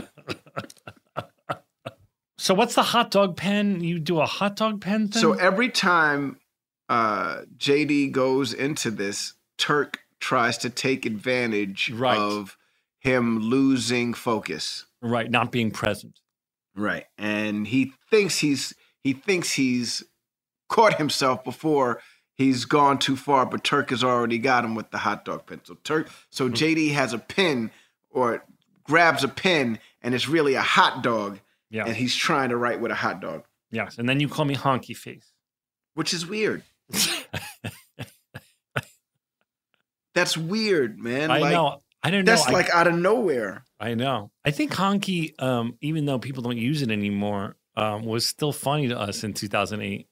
So what's the hot dog pen? You do a hot dog pen thing? So every time uh, J D goes into this, Turk tries to take advantage Right. of him losing focus. Right, not being present. Right. And he thinks he's he thinks he's caught himself before he's gone too far, but Turk has already got him with the hot dog pen. So Turk so J D has a pen or grabs a pen and it's really a hot dog. Yeah. And he's trying to write with a hot dog, Yes, and then you call me honky face. which is weird. That's weird, man. I like, know. I don't know. That's I, like out of nowhere. I know. I think honky, um, even though people don't use it anymore, um, was still funny to us in two thousand eight.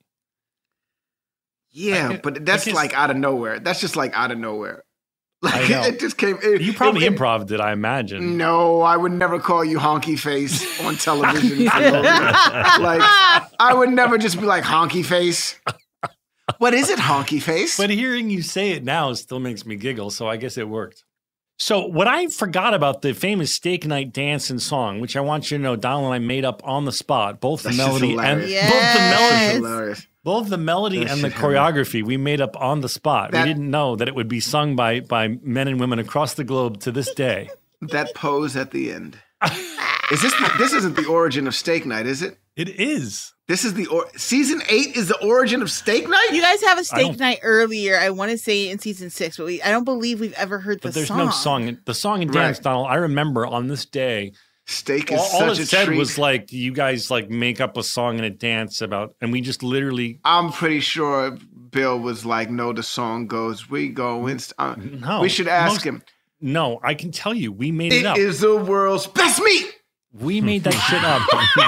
Yeah, I- but that's I guess- like out of nowhere. That's just like out of nowhere. Like I know. it just came. It, You probably it, it- improv'd it, I imagine. No, I would never call you honky face on television. for no reason. Like I would never just be like honky face. What is it, honky face? But hearing you say it now still makes me giggle, so I guess it worked. So what I forgot about the famous steak night dance and song, which I want you to know, Donald and I made up on the spot, both the That's just melody and hilarious. both the melody, Yes. Hilarious. both the melody That and the shit happened. choreography we made up on the spot. That- we didn't know that it would be sung by by men and women across the globe to this day. That pose at the end. Is this the, this isn't the origin of Steak Night, is it? It is. This is the or, season eight is the origin of Steak Night. You guys have a I steak don't- night earlier. I want to say in season six, but we I don't believe we've ever heard the But there's song. no song. The song and dance, Right. Donald, I remember on this day, Steak is all, all such it a said treat. was like, you guys like make up a song and a dance about, and we just literally, I'm pretty sure Bill was like, "No, the song goes, we go in." Uh, no. we should ask Most- him. No, I can tell you, we made it, It up. is the world's best meat. We made that shit up.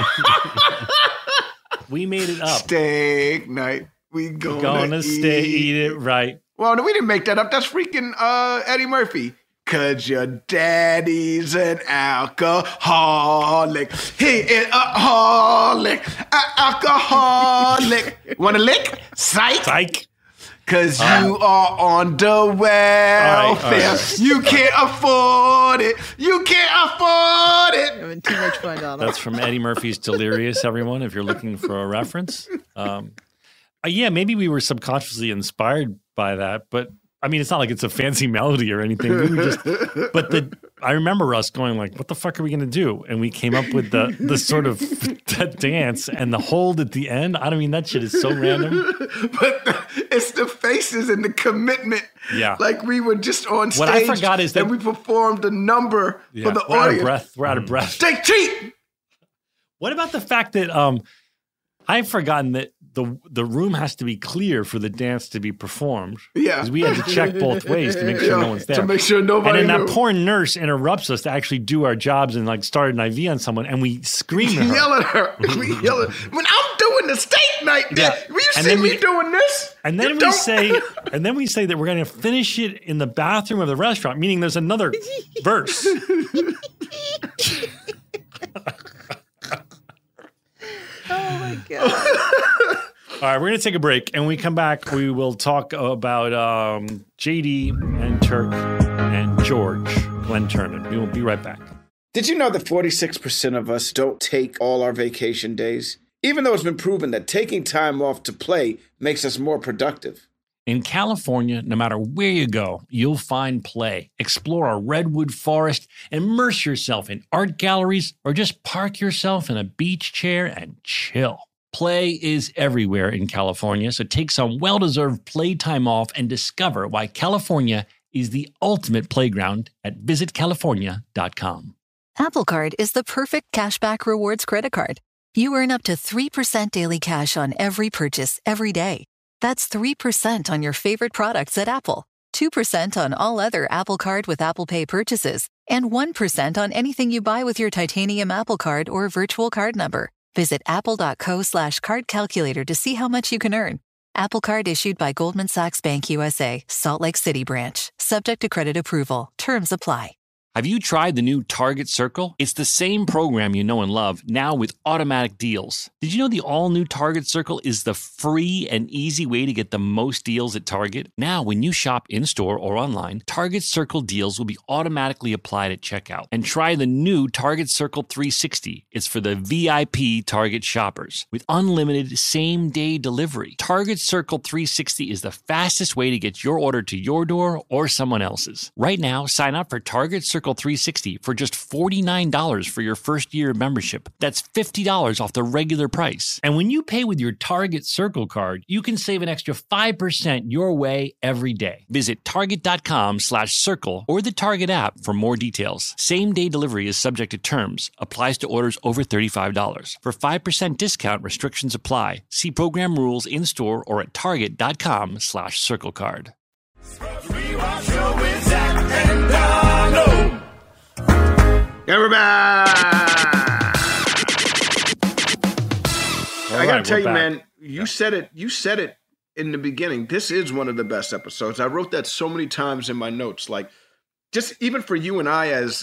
We made it up. Steak Night. We gonna, Gonna stay, eat it right. Well, no, we didn't make that up. That's freaking uh, Eddie Murphy. Cause your daddy's an alcoholic. He is a holic, a alcoholic. Want a lick? Psych. Psych. Cause you are on the welfare. All right, all right. You can't afford it. You can't afford it. Having too much fun, Donald. That's from Eddie Murphy's Delirious, everyone, if you're looking for a reference. Um, uh, yeah, maybe we were subconsciously inspired by that, but I mean, it's not like it's a fancy melody or anything. We were just, but the I remember us going like, "What the fuck are we gonna do?" And we came up with the the sort of that dance and the hold at the end. I don't mean that shit is so random. But the, it's the faces and the commitment. Yeah. Like we were just on stage. What I forgot is that- and we performed a number Yeah, for the we're out of audience. breath. We're out of breath. Steak treat. What about the fact that um, I've forgotten that the the room has to be clear for the dance to be performed? Yeah. Because we had to check both ways to make sure Yeah, no one's there. to make sure and nobody then knew. that poor nurse interrupts us to actually do our jobs and like start an I V on someone, and we scream at her. Yell at her. We yell at when I'm doing the steak night. Yeah. Yeah. Will you And see then me we- doing this? And then You we don't? say, and then we say that we're going to finish it in the bathroom of the restaurant, meaning there's another verse. Oh my god. All right, we're going to take a break. And when we come back, we will talk about um, J D and Turk and George, Glenn Turner. We will be right back. Did you know that forty-six percent of us don't take all our vacation days? Even though it's been proven that taking time off to play makes us more productive. In California, no matter where you go, you'll find play. Explore a redwood forest, immerse yourself in art galleries, or just park yourself in a beach chair and chill. Play is everywhere in California, so take some well-deserved playtime off and discover why California is the ultimate playground at visit california dot com. Apple Card is the perfect cashback rewards credit card. You earn up to three percent daily cash on every purchase every day. That's three percent on your favorite products at Apple. two percent on all other Apple Card with Apple Pay purchases, and one percent on anything you buy with your titanium Apple Card or virtual card number. Visit apple.co slash card calculator to see how much you can earn. Apple Card issued by Goldman Sachs Bank U S A, Salt Lake City branch. Subject to credit approval. Terms apply. Have you tried the new Target Circle? It's the same program you know and love, now with automatic deals. Did you know the all-new Target Circle is the free and easy way to get the most deals at Target? Now, when you shop in-store or online, Target Circle deals will be automatically applied at checkout. And try the new Target Circle three sixty. It's for the V I P Target shoppers with unlimited same-day delivery. Target Circle three sixty is the fastest way to get your order to your door or someone else's. Right now, sign up for Target Circle three sixty for just forty-nine dollars for your first year of membership. That's fifty dollars off the regular price. And when you pay with your Target Circle card, you can save an extra five percent your way every day. Visit target.com slash circle or the Target app for more details. Same-day delivery is subject to terms. Applies to orders over thirty-five dollars. For five percent discount, restrictions apply. See program rules in-store or at target.com slash circle card. Yeah, we're back. I gotta right, tell we're you, back. man, you said it. You said it in the beginning. This is one of the best episodes. I wrote that so many times in my notes. Like, just even for you and I, as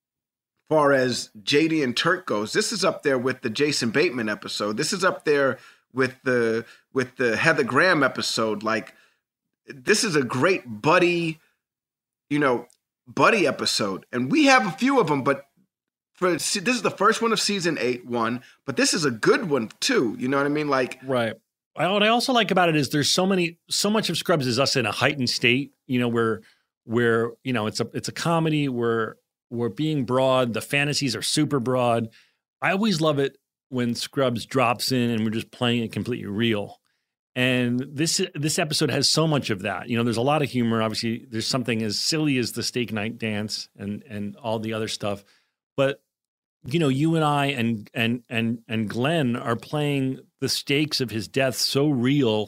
far as J D and Turk goes, this is up there with the Jason Bateman episode. This is up there with the with the Heather Graham episode. Like, this is a great buddy, you know, buddy episode, and we have a few of them, but. For, this is the first one of season eight, one, but this is a good one too. You know what I mean? Like, right. I, what I also like about it is there's so many, so much of Scrubs is us in a heightened state. You know, where, where you know it's a it's a comedy. Where we're being broad. The fantasies are super broad. I always love it when Scrubs drops in and we're just playing it completely real. And this this episode has so much of that. You know, there's a lot of humor. Obviously, there's something as silly as the steak night dance and and all the other stuff. But, you know, you and I and and and and Glenn are playing the stakes of his death so real,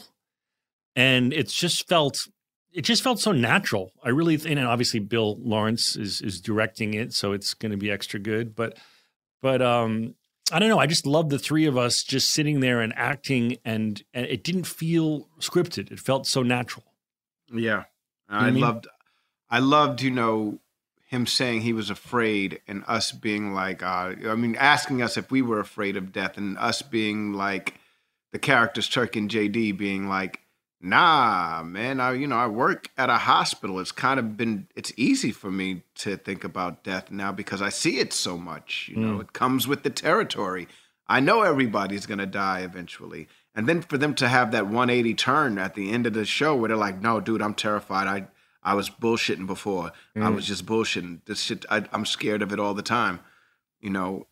and it's just felt it just felt so natural. I really think, and obviously Bill Lawrence is is directing it, so it's going to be extra good. But but um, I don't know. I just love the three of us just sitting there and acting, and and it didn't feel scripted. It felt so natural. yeah, You know I what I mean? loved, I loved, you know, him saying he was afraid and us being like, uh, I mean, asking us if we were afraid of death and us being like the characters, Turk and J D being like, nah, man, I, you know, I work at a hospital. It's kind of been, it's easy for me to think about death now because I see it so much, you know, it comes with the territory. I know everybody's going to die eventually. And then for them to have that one eighty turn at the end of the show where they're like, no, dude, I'm terrified. I, I was bullshitting before. Mm. I was just bullshitting. This shit, I, I'm scared of it all the time. You know,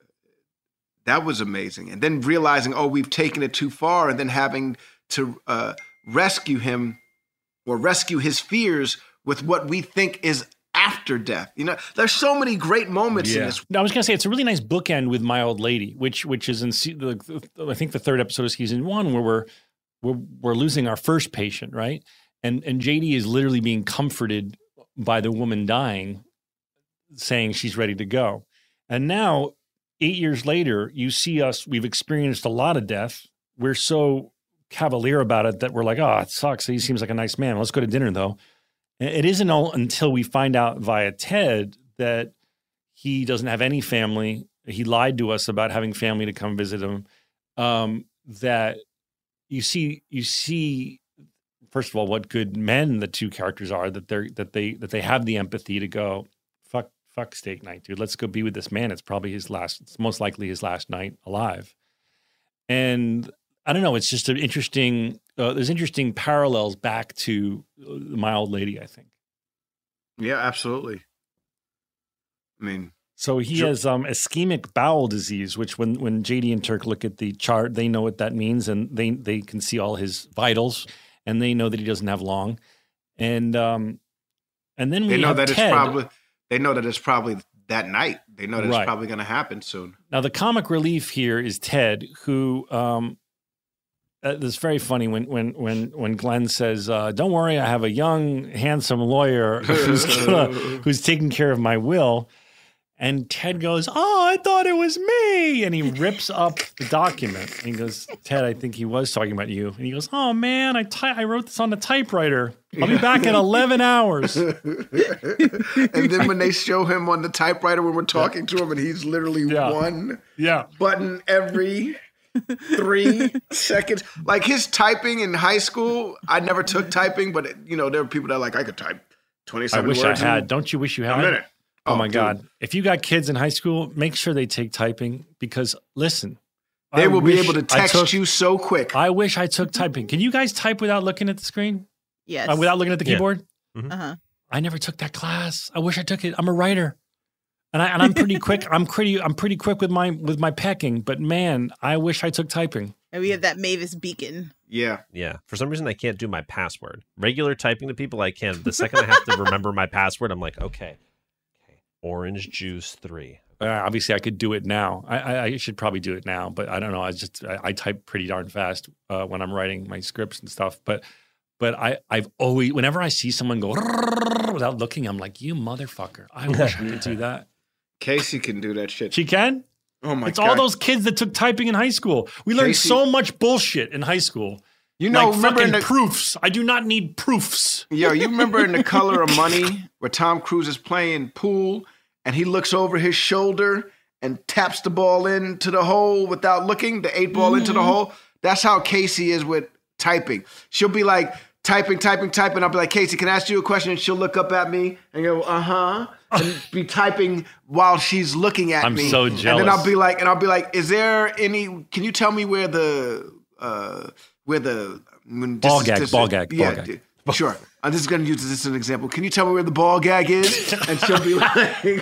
that was amazing. And then realizing, oh, we've taken it too far, and then having to uh, rescue him or rescue his fears with what we think is after death. You know, there's so many great moments in this. No, I was going to say it's a really nice bookend with My Old Lady, which which is in se- the, I think the third episode of season one, where we're we're, we're losing our first patient, right? And and J D is literally being comforted by the woman dying, saying she's ready to go. And now, eight years later, you see us, we've experienced a lot of death. We're so cavalier about it that we're like, oh, it sucks. He seems like a nice man. Let's go to dinner, though. And it isn't all until we find out via Ted that he doesn't have any family. He lied to us about having family to come visit him. Um, that you see, you see, first of all, what good men the two characters are, that they're that they that they have the empathy to go, fuck, fuck steak night, dude. Let's go be with this man. It's probably his last, it's most likely his last night alive. And I don't know, it's just an interesting, uh, there's interesting parallels back to uh, My Old Lady, I think. Yeah, absolutely. I mean, so he sure. has um, ischemic bowel disease, which when when J D and Turk look at the chart, they know what that means, and they they can see all his vitals. And they know that he doesn't have long, and um, and then we they know have that Ted. it's probably they know that it's probably that night. They know that Right. it's probably going to happen soon. Now the comic relief here is Ted, who um, uh, it's very funny when when when when Glenn says, uh, "Don't worry, I have a young, handsome lawyer who's gonna, who's taking care of my will." And Ted goes, "Oh, I thought it was me." And he rips up the document. And he goes, "Ted, I think he was talking about you." And he goes, "Oh, man, I ty- I wrote this on the typewriter. I'll be back in eleven hours. And then when they show him on the typewriter when we're talking to him and he's literally Yeah. one Yeah. button every three seconds. Like his typing in high school, I never took typing, but, you know, there were people that are like, I could type I twenty-seven wish I words had. in Don't you wish you a had? minute. Oh, my dude. God. If you got kids in high school, make sure they take typing because, listen. They I will be wish able to I text took- you so quick. I wish I took typing. Can you guys type without looking at the screen? Yes. Uh, without looking at the Yeah. keyboard? Uh-huh. I never took that class. I wish I took it. I'm a writer. And I and I'm pretty quick. I'm pretty I'm pretty quick with my with my pecking, but man, I wish I took typing. And we have that Mavis beacon. Yeah. Yeah. For some reason, I can't do my password. Regular typing to people, I can. The second I have to remember my password, I'm like, okay. Okay. Orange juice three. Uh, obviously, I could do it now. I, I, I should probably do it now, but I don't know. I just I, I type pretty darn fast uh, when I'm writing my scripts and stuff. But but I I've always whenever I see someone go without looking, I'm like, you motherfucker! I wish I could do that. Casey can do that shit. She can. Oh my It's God. all those kids that took typing in high school. We learned Casey- so much bullshit in high school. You know, like remember in fucking the proofs. I do not need proofs. Yo, you remember in The Color of Money where Tom Cruise is playing pool and he looks over his shoulder and taps the ball into the hole without looking, the eight ball into the hole? That's how Casey is with typing. She'll be like typing, typing, typing. I'll be like, Casey, can I ask you a question? And she'll look up at me and go, uh-huh. And be typing while she's looking at I'm me. so And then jealous. I'll be like, and I'll be like, is there any, can you tell me where the, uh, where the, when this Ball is- gag, this- ball gag, ball yeah, gag. dude. Sure. I'm just going to use this as an example. Can you tell me where the ball gag is? And she'll be like,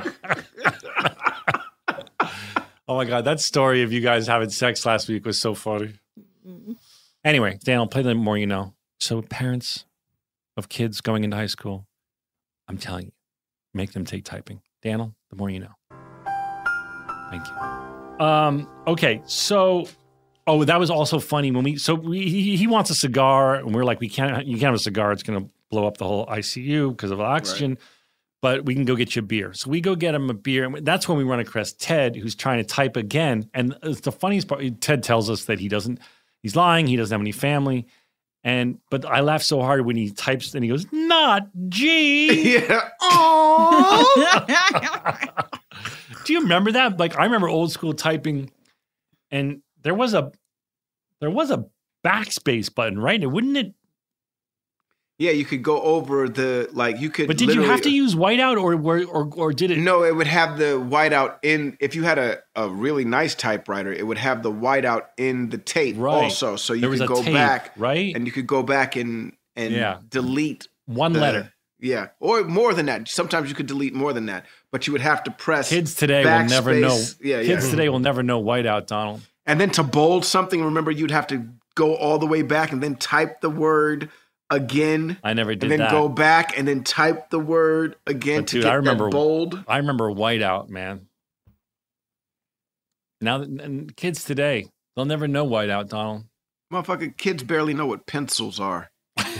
Oh my God, that story of you guys having sex last week was so funny. Anyway, Dan, I'll play the more you know. So parents of kids going into high school, I'm telling you, make them take typing. Daniel, the more you know. Thank you. Um, okay, so oh, that was also funny when we so we, he, he wants a cigar and we're like, we can't you can't have a cigar, it's gonna blow up the whole I C U because of oxygen. But we can go get you a beer. So we go get him a beer. And that's when we run across Ted, who's trying to type again. And it's the funniest part, Ted tells us that he doesn't, he's lying. He doesn't have any family. And, but I laugh so hard when he types and he goes, not G. yeah. Do you remember that? Like, I remember old school typing and there was a, there was a backspace button, right? And wouldn't it, Yeah, you could go over the, like, you could but did you have to literally- use whiteout or, or, or, or did it? No, it would have the whiteout in, if you had a, a really nice typewriter, it would have the whiteout in the tape Right. also. So you There was could a go tape, back right? and you could go back and, and Yeah. delete One the- letter. Yeah, or more than that. Sometimes you could delete more than that, but you would have to press Kids today will never know. backspace. Yeah, Kids yeah. today will never know whiteout, Donald. And then to bold something, remember you'd have to go all the way back and then type the word again. I never did and then that. go back and then type the word again But to dude, get I remember that bold. I remember whiteout, man. Now, that- and kids today, they'll never know whiteout, Donald. Motherfucking kids barely know what pencils are.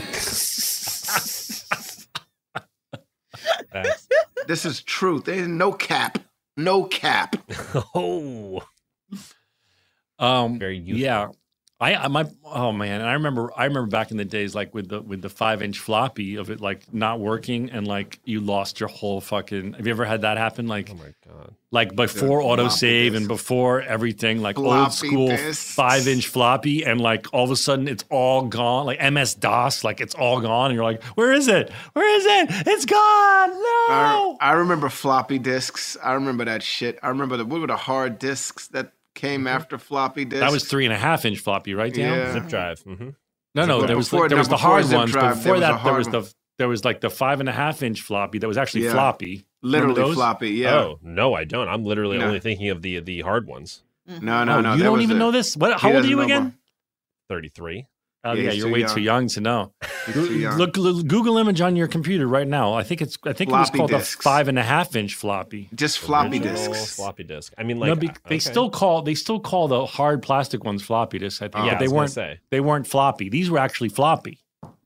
That's, This is truth. There's no cap. No cap. oh, Um, very youthful. yeah. I, I my oh man, and I remember I remember back in the days like with the with the five inch floppy of it like not working and like you lost your whole fucking. Have you ever had that happen? Like Oh my god. like before The autosave floppy and disk. before everything, like old Floppy school disks. five inch floppy, and like all of a sudden it's all gone, like M S DOS, like it's all gone, and you're like, where is it? Where is it? It's gone! I, No! I remember floppy disks. I remember that shit. I remember the what were the hard disks that came after floppy disks? That was three and a half inch floppy, right? Dan? Yeah. Zip drive. Mm-hmm. No, no, But there was before- there was no, the before hard zip ones, drive, but there before was a that there hard was one. the there was like the five and a half inch floppy that was actually Yeah. floppy. literally Remember those? floppy. Yeah. Oh no, I don't. I'm literally No. only thinking of the the hard ones. No, no, Oh, no. you that don't was even a- know this? What? he How old are doesn't you know again? about- Thirty-three. Oh Yeah, yeah, he's you're too way young. too young to know. He's too young. Look, look, Google image on your computer right now. I think it's. I think Floppy it was called disks. a five and a half inch floppy. Just floppy Original disks. floppy disk. I mean, like no, be, they okay. still call they still call the hard plastic ones floppy disks. I think, Oh. Yeah, but I they was gonna weren't. say. They weren't floppy. These were actually floppy.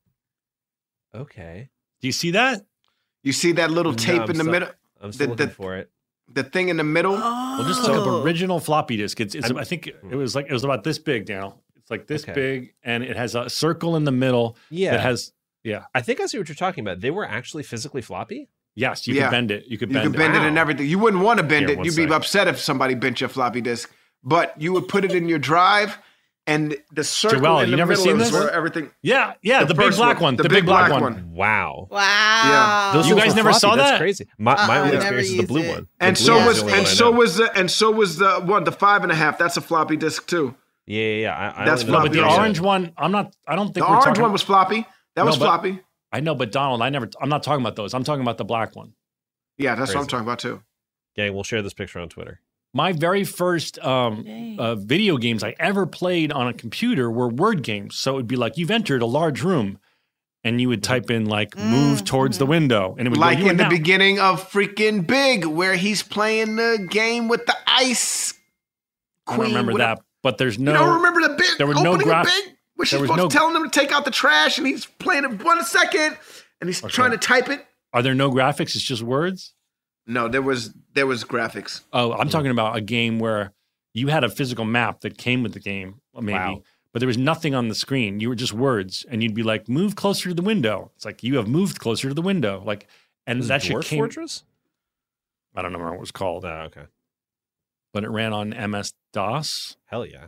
Okay. Do you see that? You see that little No, tape I'm in the still- middle? I'm still The- looking the- for it. The thing in the middle? Well, just look Oh. up original floppy disk. It's, it's I'm- I think it was like it was about this big, Daniel. It's like this Okay. big, and it has a circle in the middle Yeah. that has. Yeah. I think I see what you're talking about. They were actually physically floppy? Yes, you Yeah. could bend it. You could You bend could bend it. it and Wow. everything. You wouldn't want to bend Here, it. one You'd be sec. upset if somebody bent your floppy disk. But you would put it in your drive, and the circle Joelle, in you the never middle seen is this? where everything. Yeah, yeah, The the, big first black one. one. The The, big big black, black one. one. Wow. Wow. Those You ones guys were never floppy. saw That's that? crazy. My, my Uh-uh, only never experience is the used blue it. one. And The so blue one's was the only and one I so know. was the and so was the one the five and a half. That's a floppy disk too. Yeah, yeah, yeah. I, I That's only know No, but the floppy. orange one, I'm not. I don't think The we're orange talking. one was floppy. That was No, but- floppy. I know, but Donald, I never. I'm not talking about those. I'm talking about the black one. Yeah, that's what I'm Crazy. talking about too. Gang, we'll share this picture on Twitter. My very first um, Dang. uh, video games I ever played on a computer were word games. So it would be like you've entered a large room, and you would type in like "move towards the window," and it would Like go, "You are in the now-" beginning of freaking Big, where he's playing the game with the ice I queen. don't remember with a- that, but there's You no. don't remember the big there were no opening graph- of Big? Where she's there was supposed no- to telling him to take out the trash, and he's playing it one second, and he's Okay. trying to type it. Are there no graphics? It's just words. No, there was there was graphics. Oh, I'm talking about a game where you had a physical map that came with the game, maybe, Wow. but there was nothing on the screen. You were just words, and you'd be like, "Move closer to the window." It's like you have moved closer to the window, like, and Was that it shit Dwarf came. Fortress? I don't know what it was called, Oh, okay. but it ran on M S DOS. Hell yeah.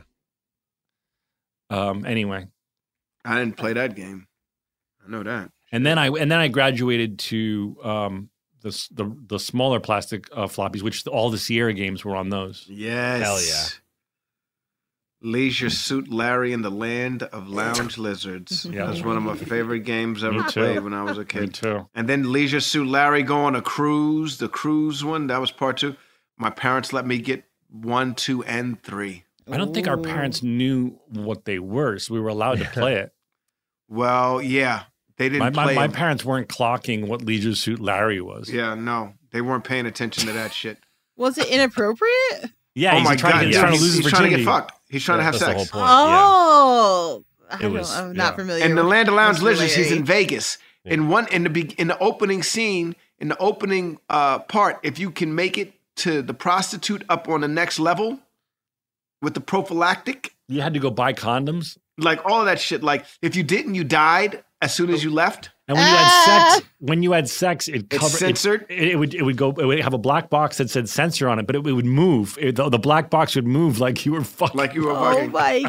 Um, anyway, I didn't play that game. I know that. and then I and then I graduated to um, the s- the the smaller plastic uh, floppies, which all the Sierra games were on those. Yes. Hell yeah. Leisure Suit Larry and the Land of Lounge Lizards. Yeah. That's one of my favorite games ever Me too. played when I was a Me kid. too. And then Leisure Suit Larry go on a cruise, the cruise one, that was part two. My parents let me get one, two, and three. I don't think our parents knew what they were, so we were allowed to play it. Well, yeah. They didn't My, my, play my it. parents weren't clocking what Leisure Suit Larry was. Yeah, no. They weren't paying attention to that shit. Was it inappropriate? Yeah, oh he's my trying, god, to, he's yeah, trying to he's, lose he's his trying to virginity. get fucked. He's trying to have That's the sex. whole point. Oh, I It don't, was- I'm not yeah. familiar. In the with Land of Lounge this Lizards, he's Larry. in Vegas. Yeah. In one in the be- in the opening scene, in the opening uh, part, if you can make it to the prostitute up on the next level with the prophylactic, You had to go buy condoms. like all of that shit. Like if you didn't, you died as soon as you left. And when you had sex, when you had sex, it It's covered. censored? It, it would it would go. It would have a black box that said censor on it, but it, it would move. It, the, the black box would move like you were fucking. Like you were Oh fucking. my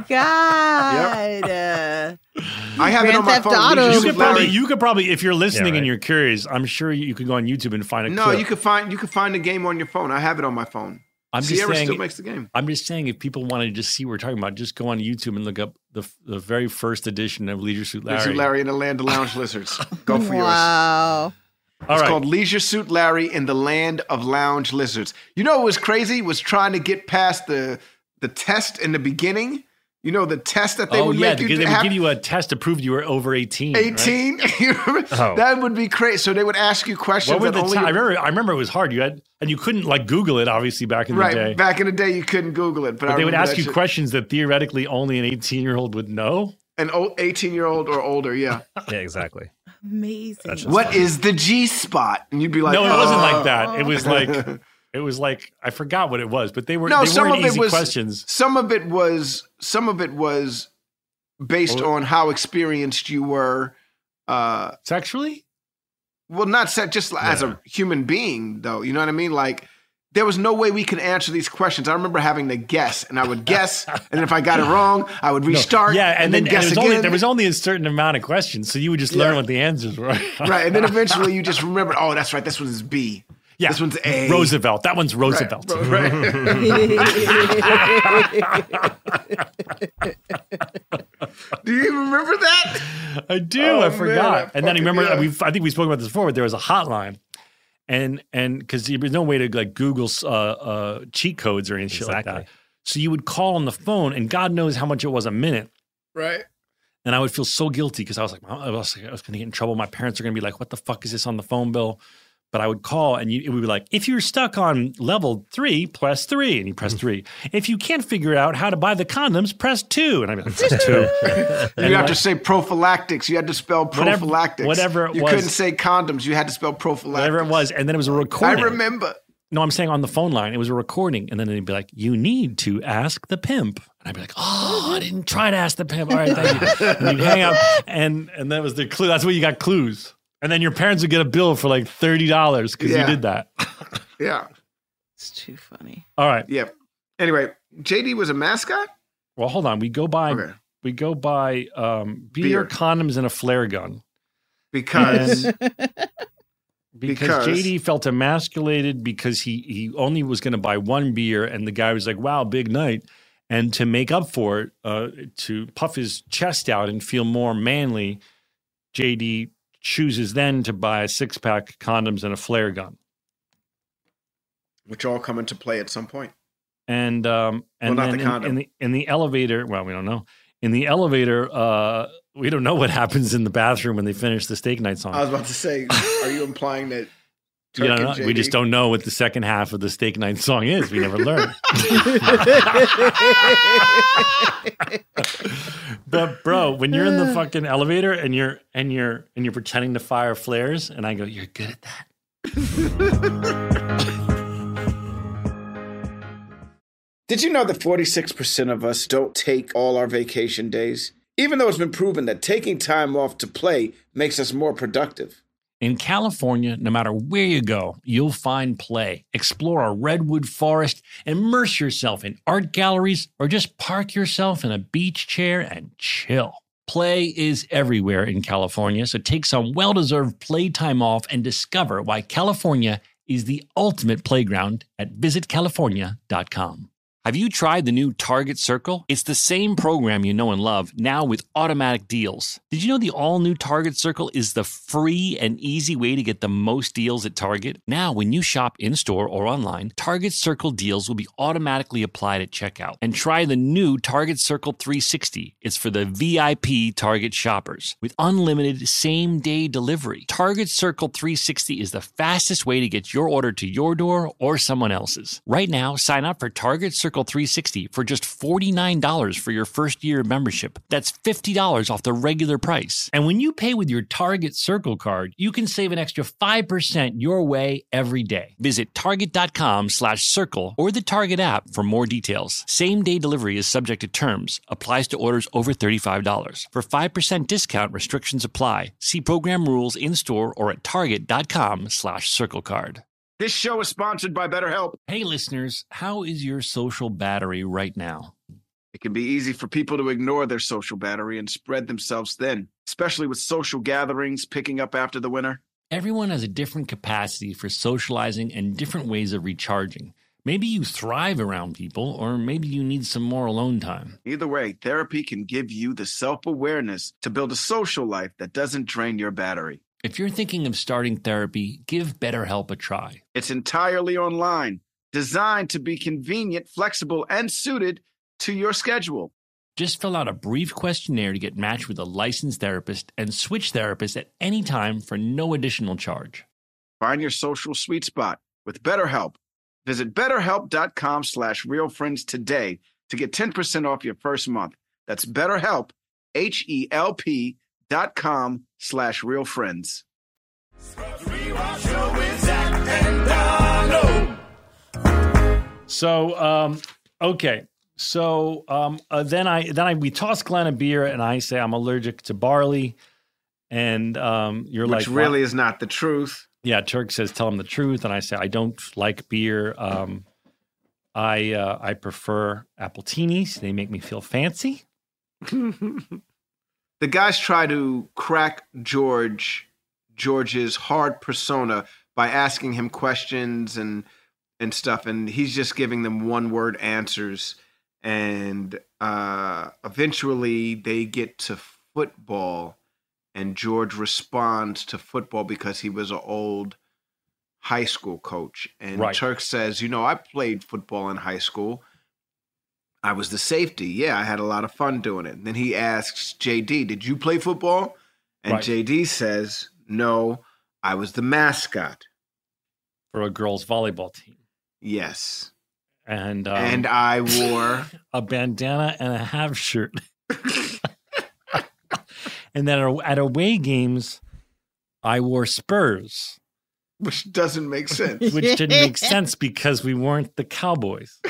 god! uh, I have it Grand on my Theft phone. Auto. Leisure you Suit could probably, Larry. you could probably, if you're listening right. and you're curious, I'm sure you, you could go on YouTube and find a No, clip. you could find you could find the game on your phone. I have it on my phone. I'm just Sierra saying. still makes the game. I'm just saying, if people want to just see what we're talking about, just go on YouTube and look up the the very first edition of Leisure Suit Larry. Leisure Suit Larry and the Land of Lounge Lizards. Go for yours. wow. All It's right. called Leisure Suit Larry in the Land of Lounge Lizards. You know what was crazy? Was trying to get past the the test in the beginning. You know the test that they oh would yeah, make you because they would have give you a test to prove you were over eighteen. right? eighteen. You remember? Oh. That would be crazy. So they would ask you questions What were that the only ti- I remember. I remember it was hard. You had and you couldn't like Google it. Obviously, back in the right day. back in the day you couldn't Google it, but, But I they would remember ask that you shit. questions that theoretically only an eighteen-year-old would know. An old eighteen year old or older. Yeah. Yeah, exactly. Amazing. That's just- What is the G spot? And you'd be like, no, it wasn't "Oh." like that. It was like it was like I forgot what it was, but they were No, they some weren't of it easy was questions. Some of it was some of it was based Oh. on how experienced you were. Uh, Sexually? well, not set just as Yeah. a human being, though. You know what I mean? Like there was no way we could answer these questions. I remember having to guess, and I would guess, and then if I got it wrong, I would restart. Yeah, and, then, then, guess and it was again. only, there was only a certain amount of questions, so you would just learn Yeah. what the answers were. right, and then eventually you just remember. Oh, that's right. This one's B. Yeah, This one's A. Roosevelt. That one's Right, Roosevelt. right. Do you even remember that? I do. Oh, I man, forgot. I and then I fucking- remember yeah. we I think we spoke about this before, but there was a hotline. And and because there was no way to like Google uh, uh, cheat codes or any shit like Exactly. that. So you would call on the phone, and God knows how much it was a minute. Right. And I would feel so guilty because I was like, I was, I was going to get in trouble. My parents are going to be like, what the fuck is this on the phone bill? But I would call and you, it would be like, if you're stuck on level three, press three. And you press three. If you can't figure out how to buy the condoms, press two. And I'd be like, press two. You have to say prophylactics. You had to spell prophylactics. Whatever, whatever it you was. You couldn't say condoms. You had to spell prophylactics. Whatever it was. And then it was a recording. I remember. No, I'm saying on the phone line, it was a recording. And then they'd be like, you need to ask the pimp. And I'd be like, oh, I didn't try to ask the pimp. All right, thank you. And you'd hang up. And, and that was the clue. That's where you got clues. And then your parents would get a bill for like thirty dollars because yeah. you did that. Yeah. It's too funny. All right. Yeah. Anyway, J D was a mascot? Well, hold on. We go by okay. we go by um, beer, Beer. condoms, and a flare gun. Because And because Because- J D felt emasculated because he he only was going to buy one beer, and the guy was like, "Wow, big night." And to make up for it, uh, to puff his chest out and feel more manly, J D chooses then to buy a six pack condoms and a flare gun. which all come into play at some point. And um, and Well, not then the in- condom. in the in the elevator. Well, we don't know. In the elevator, uh, we don't know what happens in the bathroom when they finish the Steak Night song. I was about to say, are you implying that You Turk don't and know. We J D just don't know what the second half of the Steak Night song is. We never learn. But bro, when you're in the fucking elevator and you're and you're and you're pretending to fire flares, and I go, "You're good at that." Did you know that forty-six percent of us don't take all our vacation days? Even though it's been proven that taking time off to play makes us more productive. In California, no matter where you go, you'll find play. Explore a redwood forest, immerse yourself in art galleries, or just park yourself in a beach chair and chill. Play is everywhere in California, so take some well-deserved playtime off and discover why California is the ultimate playground at visit california dot com. Have you tried the new Target Circle? It's the same program you know and love, now with automatic deals. Did you know the all-new Target Circle is the free and easy way to get the most deals at Target? Now, when you shop in-store or online, Target Circle deals will be automatically applied at checkout. And try the new Target Circle three sixty. It's for the V I P Target shoppers with unlimited same-day delivery. Target Circle three sixty is the fastest way to get your order to your door or someone else's. Right now, sign up for Target Circle three sixty for just forty-nine dollars for your first year of membership. That's fifty dollars off the regular price. And when you pay with your Target Circle card, you can save an extra five percent your way every day. Visit target.com slash circle or the Target app for more details. Same-day delivery is subject to terms. Applies to orders over thirty-five dollars. For five percent discount, restrictions apply. See program rules in-store or at target.com slash circle card. This show is sponsored by BetterHelp. Hey listeners, how is your social battery right now? It can be easy for people to ignore their social battery and spread themselves thin, especially with social gatherings picking up after the winter. Everyone has a different capacity for socializing and different ways of recharging. Maybe you thrive around people, or maybe you need some more alone time. Either way, therapy can give you the self-awareness to build a social life that doesn't drain your battery. If you're thinking of starting therapy, give BetterHelp a try. It's entirely online, designed to be convenient, flexible, and suited to your schedule. Just fill out a brief questionnaire to get matched with a licensed therapist and switch therapists at any time for no additional charge. Find your social sweet spot with BetterHelp. Visit betterhelp.com slash realfriends today to get ten percent off your first month. That's BetterHelp, H E L P dot com slash realfriends. So, um, okay. So um, uh, then I then I we toss Glenn a beer, and I say I'm allergic to barley, and um, you're Which like, really "What?" is not the truth. Yeah. Turk says, "Tell him the truth," and I say, "I don't like beer. Um, I uh, I prefer appletinis. They make me feel fancy." The guys try to crack George, George's hard persona by asking him questions and and stuff, and he's just giving them one word answers. And uh, eventually they get to football, and George responds to football because he was an old high school coach. And Right. Turk says, you know, I played football in high school. I was the safety. Yeah, I had a lot of fun doing it. And then he asks J D, did you play football? And Right. J D says, no, I was the mascot. For a girls' volleyball team. Yes. And um, and I wore a bandana and a half shirt. And then at- at away games, I wore Spurs, which doesn't make sense. which didn't make sense because we weren't the Cowboys.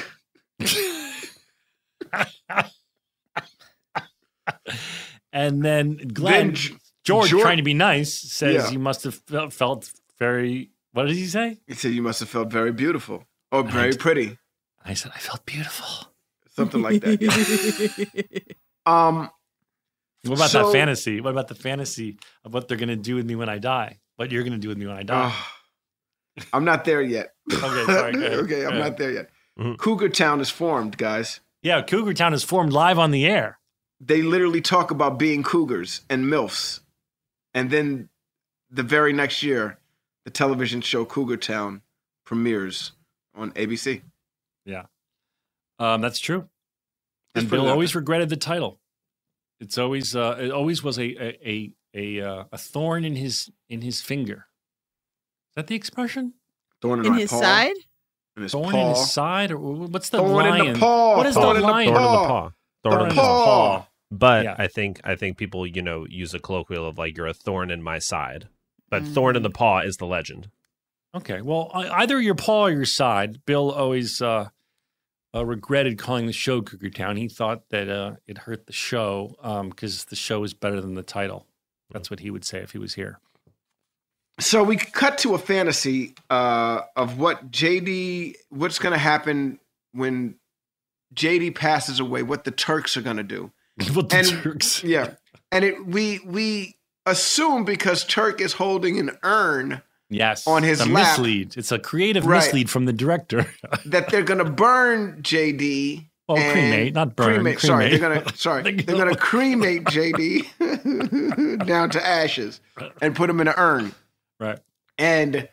And then Glenn, Then G- George, George- trying to be nice, says Yeah. you must have felt, felt very, what did he say? He said you must have felt very beautiful or very pretty. I said, I felt beautiful. Something like that. Yeah. um, What about So- that fantasy? What about the fantasy of what they're going to do with me when I die? What you're going to do with me when I die? oh, I'm not there yet. Okay, sorry, go ahead. okay, I'm Go ahead. not there yet. Mhm. Cougar Town is formed, guys. Yeah, Cougar Town is formed live on the air. They literally talk about being cougars and MILFs. And then the very next year, the television show Cougar Town premieres on A B C. Yeah, um, that's true. Just And put it Bill out always there. regretted the title. It's always uh, it always was a a a a, uh, a thorn in his in his finger. Is that the expression? Thorn in, In my his paw. side? In his Thorn paw. in his side, or what's the Thorn lion? in the paw. What is Thorn the in the lion? Thorn in the paw. paw. Thorn Thorn in in the the paw. paw. But Yeah. I think I think people, you know, use a colloquial of like, you're a thorn in my side. But Mm. thorn in the paw is the legend. Okay, well, I- either your paw or your side. Bill always uh, uh, regretted calling the show Cougar Town. He thought that uh, it hurt the show because the show is better than the title. That's what he would say if he was here. So we cut to a fantasy uh, of what J D, what's going to happen when J D passes away, what the Turks are going to do. What the And- Turks? Yeah. And it we we assume because Turk is holding an urn Yes, on his it's a lap. mislead. It's a creative Right. mislead from the director. that they're going to burn J D. Well, and- cremate, not burn. Cremate. Sorry, they're cremate. going to sorry, They they're go- going to cremate J D down to ashes and put him in an urn. Right. And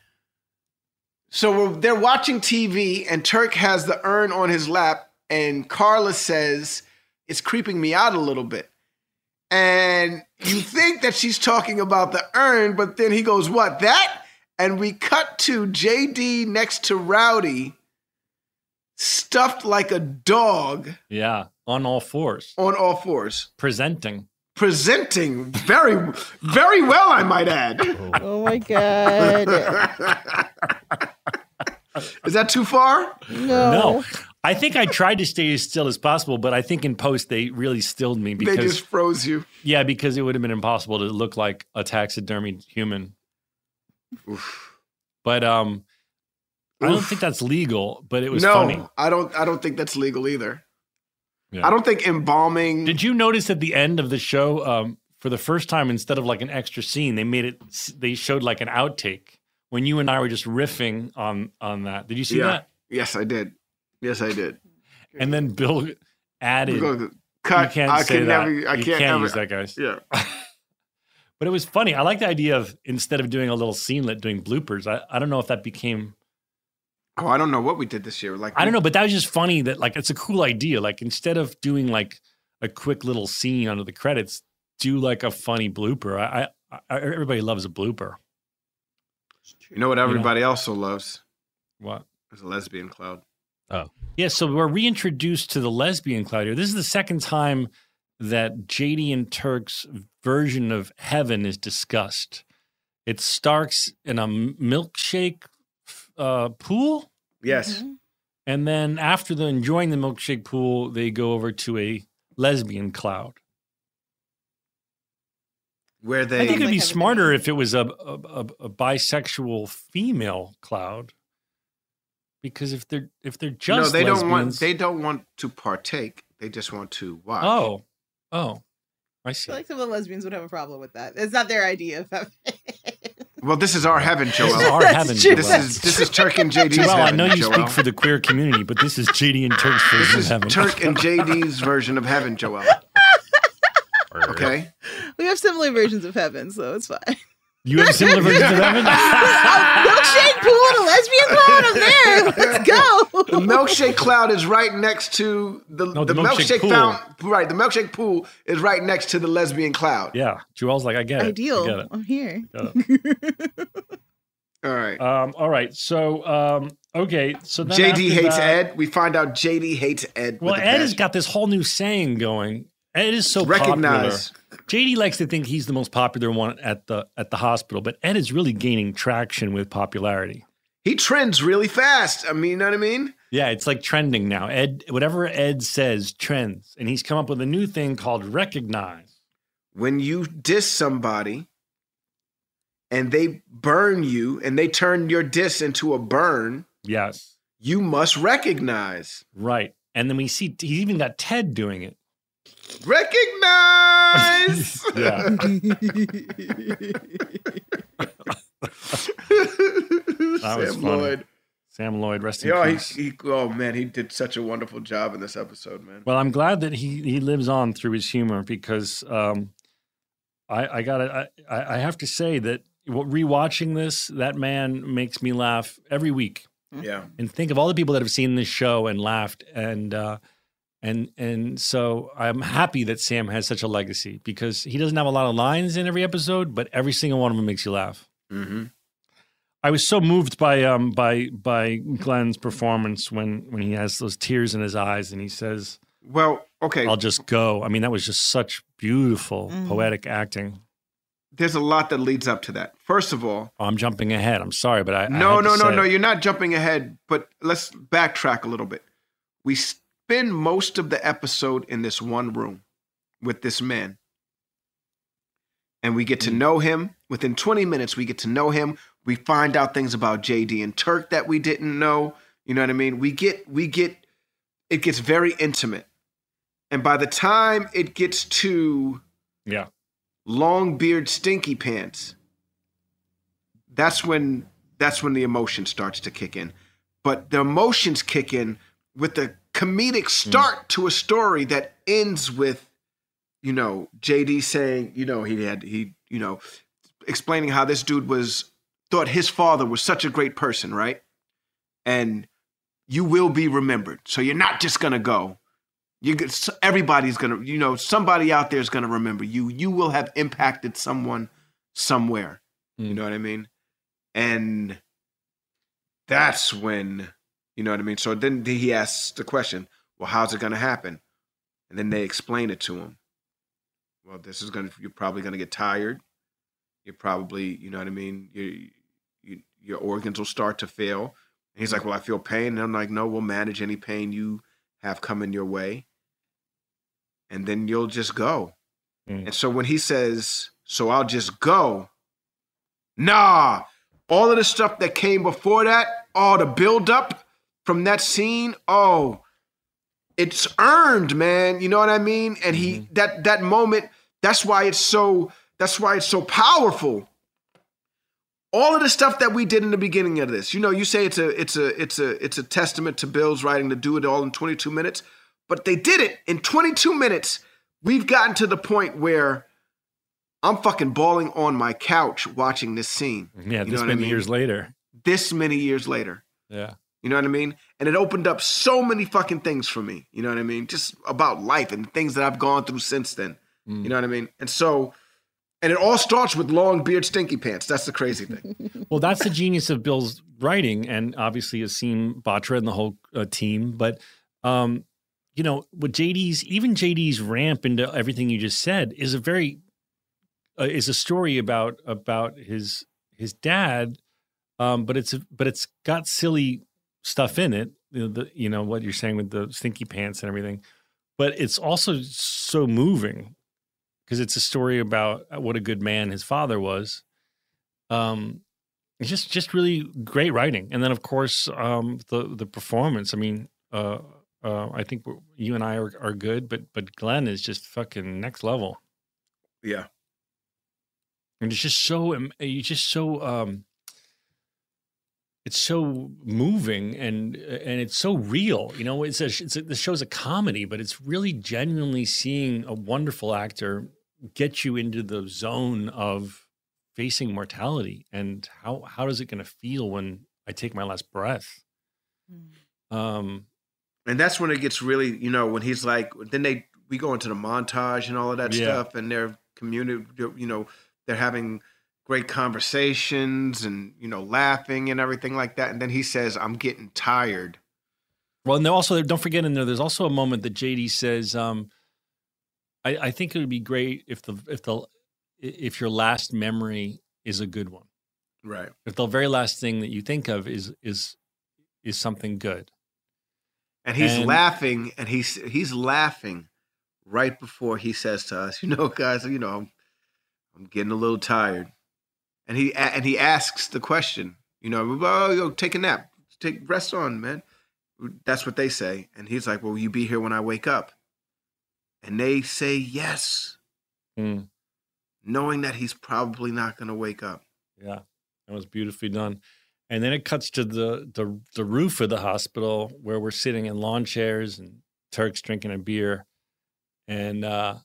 so we're, they're watching T V, and Turk has the urn on his lap, and Carla says, it's creeping me out a little bit. And you think that she's talking about the urn, but then he goes, what, that? And we cut to J D next to Rowdy, stuffed like a dog Yeah, on all fours, on all fours, presenting. presenting very, very well, I might add. Oh my god. Is that too far? No. No, I think I tried to stay as still as possible, but I think in post they really stilled me because They just froze you. yeah, because it would have been impossible to look like a taxidermied human. Oof. But um, I don't Oof. think that's legal. But it was no, funny. I don't. I don't think that's legal either. Yeah. I don't think embalming. Did you notice at the end of the show, um, for the first time, instead of like an extra scene, they made it. They showed like an outtake when you and I were just riffing on on that. Did you see yeah. that? Yes, I did. Yes, I did. And then Bill added, Go- "You Cut. can't I say can that. never. I you can't, can't ever. use that, guys." Yeah. But it was funny. I like the idea of instead of doing a little scenelet, doing bloopers. I, I don't know if that became. Oh, I don't know what we did this year. Like I don't know, but that was just funny. That like it's a cool idea. Like instead of doing like a quick little scene under the credits, do like a funny blooper. I, I, I everybody loves a blooper. You know what everybody also loves? What? There's a lesbian cloud. Yeah, so we're reintroduced to the lesbian cloud here. This is the second time that J D and Turk's version of heaven is discussed. It starts in a milkshake uh, pool, Yes. Mhm. and then after the enjoying the milkshake pool, they go over to a lesbian cloud. Where I they. think it'd Like be heaven smarter days. if it was a, a, a, a bisexual female cloud, because if they're if they're just no, they don't want. lesbians- They don't want to partake. They just want to watch. oh oh I I see. feel like some of the lesbians would have a problem with that. It's not their idea of heaven. Well, this is our heaven, This is Joel. our That's heaven. true. This Joel. is this is Turk and J D's Well, I heaven, know you Joel. speak for the queer community, but this is J D and Turk's This version of is heaven. Turk and J D's version of heaven, Joel. Or- Okay. We have similar versions of heaven, so it's fine. You have similar versions of Evan? Milkshake pool and a lesbian cloud. I'm there. Let's go. The milkshake cloud is right next to the No, the, the milkshake milkshake pool. fountain. Right, the milkshake pool is right next to the lesbian cloud. Yeah. Joel's like, I get it. I get Ideal. it. I'm here. Got it. All right. Um, all right. So, um, okay. So then J D after hates that- Ed. We find out J D hates Ed. Well, with a Ed has passion. got this whole new saying going. Ed is so Recognize. popular. J D likes to think he's the most popular one at the at the hospital, but Ed is really gaining traction with popularity. He trends really fast. I mean, you know what I mean? Yeah, it's like trending now. Ed, whatever Ed says, trends, and he's come up with a new thing called recognize. When you diss somebody and they burn you and they turn your diss into a burn, Yes, you must recognize. right. And then we see he's even got Ted doing it. Recognize. Yeah. That was Sam funny. Lloyd. Sam Lloyd, rest in Yeah, he, peace. he, oh man, he did such a wonderful job in this episode, man. Well, I'm glad that he he lives on through his humor because um, I I gotta I, I have to say that rewatching this, that man makes me laugh every week. Yeah. And think of all the people that have seen this show and laughed, and uh, and and so I'm happy that Sam has such a legacy because he doesn't have a lot of lines in every episode, but every single one of them makes you laugh. Mm-hmm. I was so moved by um by by Glenn's performance when when he has those tears in his eyes and he says, Well, okay. "I'll just go." I mean, that was just such beautiful Mhm. poetic acting. There's a lot that leads up to that. First of all, Oh, I'm jumping ahead. I'm sorry, but I I no, had to no, no, say no. it. You're not jumping ahead, but let's backtrack a little bit. We spend most of the episode in this one room with this man. And we get to know him. Within twenty minutes, we get to know him. We find out things about J D and Turk that we didn't know. You know what I mean? We get, we get, it gets very intimate. And by the time it gets to Yeah. Longbeard Stinky Pants, that's when that's when the emotion starts to kick in. But the emotions kick in with the comedic start to a story that ends with, you know, J D saying, you know, he had he, you know, explaining how this dude was thought his father was such a great person, right? And you will be remembered. So you're not just gonna go. You get, everybody's gonna, you know, somebody out there is gonna remember you. You will have impacted someone somewhere. You know what I mean? And that's when, you know what I mean? So then he asks the question, well, how's it gonna happen? And then they explain it to him. Well, this is gonna, you're probably gonna get tired. You're probably, you know what I mean? You, you, your organs will start to fail. And he's like, well, I feel pain. And I'm like, no, we'll manage any pain you have coming your way. And then you'll just go. Mm. And so when he says, so I'll just go, nah, all of the stuff that came before that, all the buildup from that scene, oh, it's earned, man. You know what I mean? And he, Mm-hmm. that, that moment, that's why it's so, that's why it's so powerful. All of the stuff that we did in the beginning of this, you know, you say it's a, it's a, it's a, it's a testament to Bill's writing to do it all in twenty-two minutes, but they did it in twenty-two minutes. We've gotten to the point where I'm fucking bawling on my couch watching this scene. Yeah, You this know what many I mean? years later. This many years later. Yeah. You know what I mean? And it opened up so many fucking things for me. You know what I mean? Just about life and things that I've gone through since then. Mm. You know what I mean? And so, and it all starts with long beard stinky pants. That's the crazy thing. Well, that's the genius of Bill's writing, and obviously Asim Batra and the whole uh, team. But um, you know, what J D's, even J D's ramp into everything you just said is a very uh, is a story about about his his dad, um, but it's a, but it's got silly stuff in it. You know, the, you know what you're saying with the stinky pants and everything, but it's also so moving because it's a story about what a good man his father was. Um, it's just just really great writing, and then of course um, the the performance. I mean, uh, uh, I think we're, you and I are, are good, but but Glenn is just fucking next level, Yeah. and it's just so um, it's just so um, it's so moving and and it's so real. You know, it's a, it's a, the show's a comedy, but it's really genuinely seeing a wonderful actor get you into the zone of facing mortality, and how how is it going to feel when I take my last breath? Um, And that's when it gets really, you know, when he's like, then they we go into the montage and all of that Yeah. stuff, and they're community, you know, they're having great conversations and you know laughing and everything like that. And then he says, "I'm getting tired." well, and then also don't forget in there. There's also a moment that J D says, um, I, "I think it would be great if the if the if your last memory is a good one. Right. If the very last thing that you think of is is is something good." And he's And- laughing, and he's he's laughing right before he says to us, "You know, guys, you know, I'm I'm getting a little tired." And he and he asks the question, you know, "Oh, yo, take a nap, take rest on, man." That's what they say, and he's like, "Well, will you be here when I wake up?" And they say yes, Mm, knowing that he's probably not going to wake up. yeah, that was beautifully done. And then it cuts to the, the the roof of the hospital where we're sitting in lawn chairs and Turk's drinking a beer, and uh,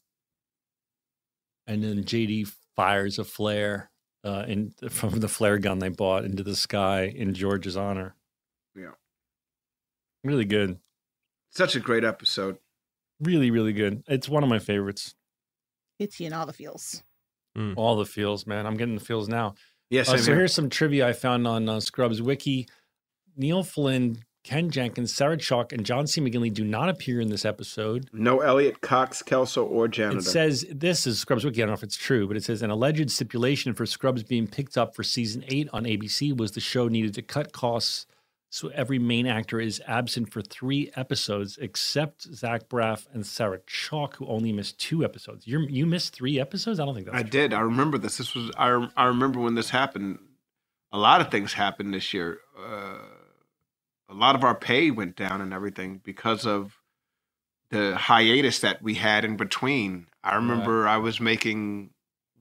and then J D fires a flare uh, in from the flare gun they bought into the sky in George's honor. Yeah, Really good, such a great episode. really really good. It's one of my favorites. It's you in all the feels. All the feels, man. I'm getting the feels now. Yes, Uh, so here's some trivia I found on uh, Scrubs Wiki. Neil Flynn, Ken Jenkins, Sarah Chalk, and John C. McGinley do not appear in this episode. no Elliot, Cox, Kelso, or Janitor. It says, this is Scrubs Wiki, I don't know if it's true, but it says, an alleged stipulation for Scrubs being picked up for season eight on A B C was the show needed to cut costs so every main actor is absent for three episodes, except Zach Braff and Sarah Chalk, who only missed two episodes. You you missed three episodes? I don't think that's I true. did. I remember this. This was. I. I remember when this happened. A lot of things happened this year. Uh, a lot of our pay went down and everything because of the hiatus that we had in between. I remember I was making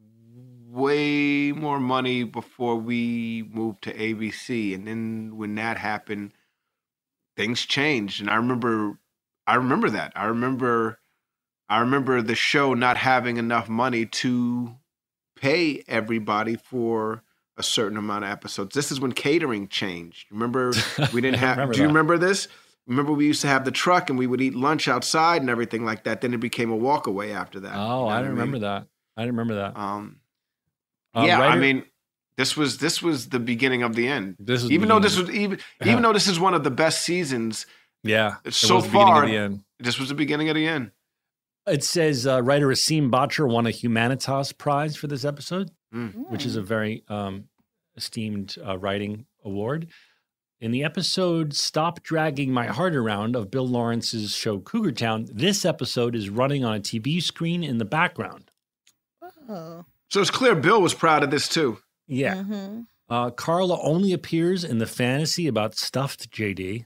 way more money before we moved to A B C, and then when that happened, things changed. And I remember. I remember that. I remember. I remember the show not having enough money to pay everybody for a certain amount of episodes. This is when catering changed. Remember, we didn't I have. remember do you that. remember this? Remember, we used to have the truck and we would eat lunch outside and everything like that. Then it became a walk away after that. Oh, I didn't remember that. I didn't remember that. Um, Uh, yeah, I writer- mean, this was this was the beginning of the end. This was the even though this beginning. was even even though this is one of the best seasons, Yeah. It so was the beginning far, of the end. this was the beginning of the end. It says uh, writer Asim Batra won a Humanitas Prize for this episode, Mm. which is a very um, esteemed uh, writing award. In the episode Stop Dragging My Heart Around of Bill Lawrence's show Cougar Town, this episode is running on a T V screen in the background. Oh. So it's clear Bill was proud of this too. Yeah. Mm-hmm. Uh, Carla only appears in the fantasy about stuffed J D.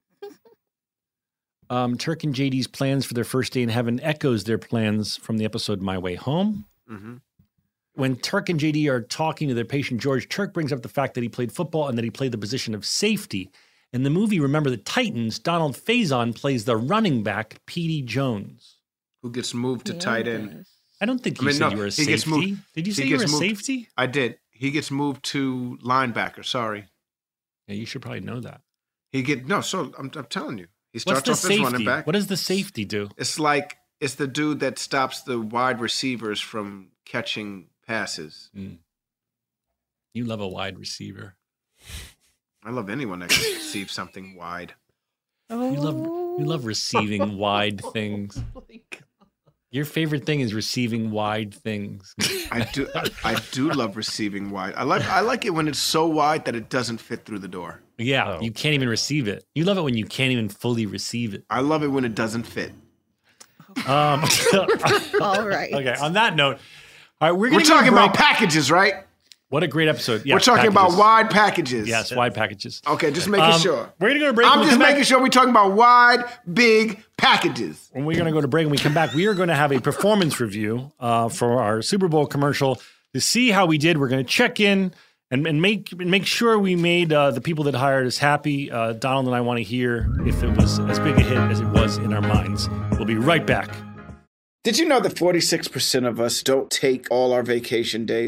Um, Turk and J D's plans for their first day in heaven echoes their plans from the episode My Way Home. Mm-hmm. When Turk and J D are talking to their patient George, Turk brings up the fact that he played football and that he played the position of safety. In the movie Remember the Titans, Donald Faison plays the running back, Petey Jones. Who gets moved to tight end? I don't think I you mean, said no, you were a he gets safety. moved- Did you he say you were a gets moved- safety? I did. He gets moved to linebacker. Sorry, Yeah, you should probably know that. he get no. So I'm, I'm telling you, he What's starts the off as running safety? back. What does the safety do? It's like it's the dude that stops the wide receivers from catching passes. You love a wide receiver. I love anyone that can receive something wide. Oh. You love you love receiving wide things. Your favorite thing is receiving wide things. I do. I do love receiving wide. I like. I like it when it's so wide that it doesn't fit through the door. Yeah, Oh. you can't even receive it. You love it when you can't even fully receive it. I love it when it doesn't fit. Um, All right. okay, on that note, all right, we're, We're gonna talking break. about packages, right? What a great episode. Yeah, We're talking packages. about wide packages. Yes, wide packages. Okay, just making Um, sure. We're gonna go to break. I'm When we just come back- making sure we're talking about wide, big packages. When we're going to go to break and we come back, we are going to have a performance review uh, for our Super Bowl commercial to see how we did. We're going to check in and, and make and make sure we made uh, the people that hired us happy. Uh, Donald and I want to hear if it was as big a hit as it was in our minds. We'll be right back. Did you know that forty-six percent of us don't take all our vacation days?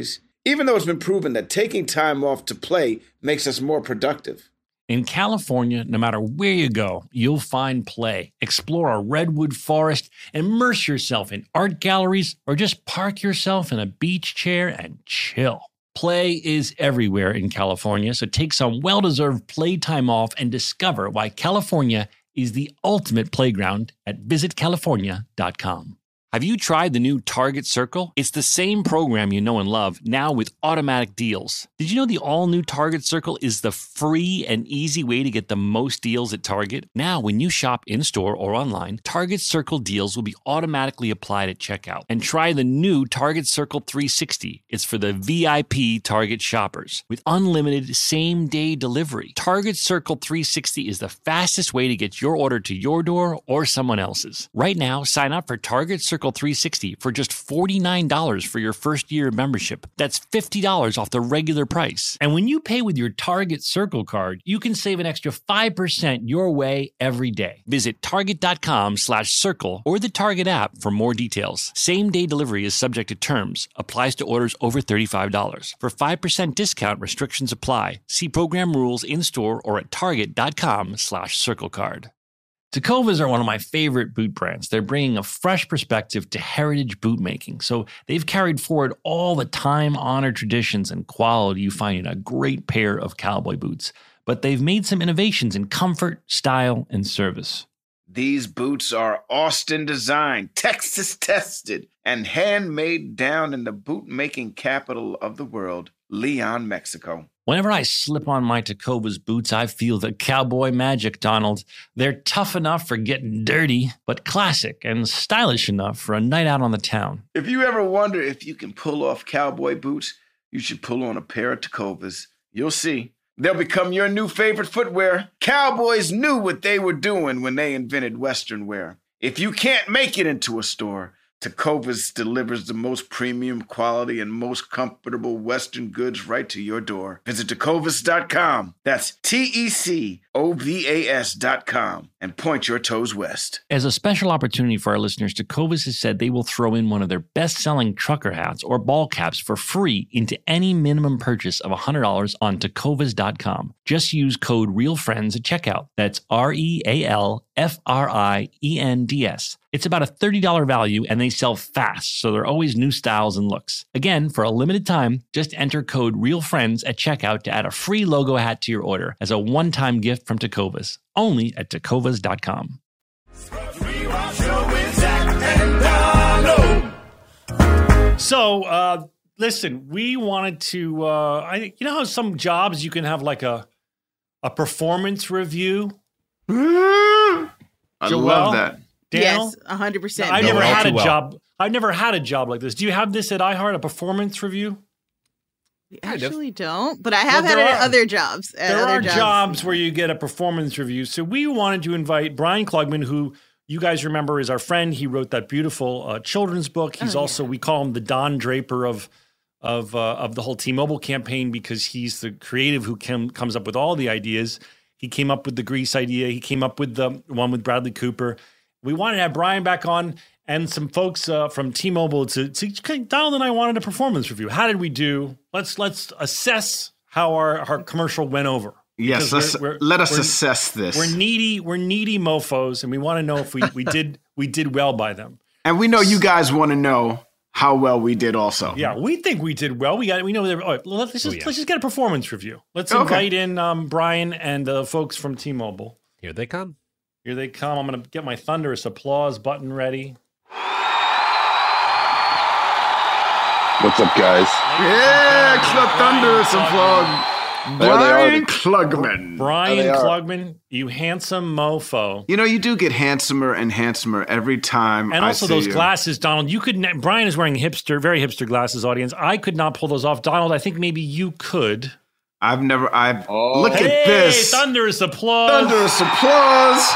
even though it's been proven that taking time off to play makes us more productive. In California, no matter where you go, you'll find play. Explore a redwood forest, immerse yourself in art galleries, or just park yourself in a beach chair and chill. Play is everywhere in California, so take some well-deserved playtime off and discover why California is the ultimate playground at visit california dot com. Have you tried the new Target Circle? It's the same program you know and love, now with automatic deals. Did you know the all-new Target Circle is the free and easy way to get the most deals at Target? Now, when you shop in-store or online, Target Circle deals will be automatically applied at checkout. And try the new Target Circle three sixty. It's for the V I P Target shoppers with unlimited same-day delivery. Target Circle three sixty is the fastest way to get your order to your door or someone else's. Right now, sign up for Target Circle three sixty for just forty-nine dollars for your first year of membership. That's fifty dollars off the regular price. And when you pay with your Target Circle card, you can save an extra five percent your way every day. Visit target.com slash circle or the Target app for more details. Same-day delivery is subject to terms. Applies to orders over thirty-five dollars. For five percent discount, restrictions apply. See program rules in-store or at target.com slash circle card. Tecovas are one of my favorite boot brands. They're bringing a fresh perspective to heritage boot making. So they've carried forward all the time-honored traditions and quality you find in a great pair of cowboy boots. But they've made some innovations in comfort, style, and service. These boots are Austin designed, Texas tested, and handmade down in the boot-making capital of the world, Leon, Mexico. Whenever I slip on my Tecovas boots, I feel the cowboy magic, Donald. They're tough enough for getting dirty, but classic and stylish enough for a night out on the town. If you ever wonder if you can pull off cowboy boots, you should pull on a pair of Tecovas. You'll see. They'll become your new favorite footwear. Cowboys knew what they were doing when they invented Western wear. If you can't make it into a store, Tecovas delivers the most premium quality and most comfortable Western goods right to your door. Visit tecovas dot com. That's T E C O V A S dot com and point your toes west. As a special opportunity for our listeners, Tecovas has said they will throw in one of their best-selling trucker hats or ball caps for free into any minimum purchase of one hundred dollars on tecovas dot com. Just use code REALFRIENDS at checkout. That's R E A L F R I E N D S. It's about a thirty dollars value, and they sell fast, so there are always new styles and looks. Again, for a limited time, just enter code REALFRIENDS at checkout to add a free logo hat to your order as a one-time gift from Tecovas, only at tecovas dot com. So, uh, listen, we wanted to, uh, I, you know how some jobs you can have like a a performance review? I Joelle? love that. Daniel? Yes, one hundred percent. I No, never all had a too well. job. I've never had a job like this. Do you have this at iHeart, a performance review? We actually don't, but I have Well, had it there at are- other jobs. At There other are jobs where you get a performance review. So we wanted to invite Brian Klugman, who you guys remember is our friend. He wrote that beautiful uh, children's book. He's Oh, also, we call him the Don Draper of of uh, of the whole T-Mobile campaign because he's the creative who came, comes up with all the ideas. He came up with the Grease idea. He came up with the one with Bradley Cooper. We wanted to have Brian back on and some folks uh, from T-Mobile to, to Donald and I wanted a performance review. How did we do? Let's let's assess how our, our commercial went over. Yes, Because let's, we're- we're- let us we're- assess this. We're needy, we're needy mofos, and we want to know if we, we did we did well by them. and we know you guys want to know how well we did also. Yeah, we think we did well. We got we know they all right, let's just Oh, yeah. let's just get a performance review. Let's Okay. invite in um, Brian and the folks from T-Mobile. Here they come. Here they come. I'm going to get my thunderous applause button ready. What's up, guys? Yeah, Club Thunder, some plug. There they are. Brian Klugman. Brian There they are. Klugman, you handsome mofo. You know, you do get handsomer and handsomer every time And I also see those you. glasses, Donald. You could. ne- Brian is wearing hipster, very hipster glasses. Audience, I could not pull those off. Donald, I think maybe you could. I've never, I've, Oh. look Hey, at this. thunderous applause! Thunderous applause.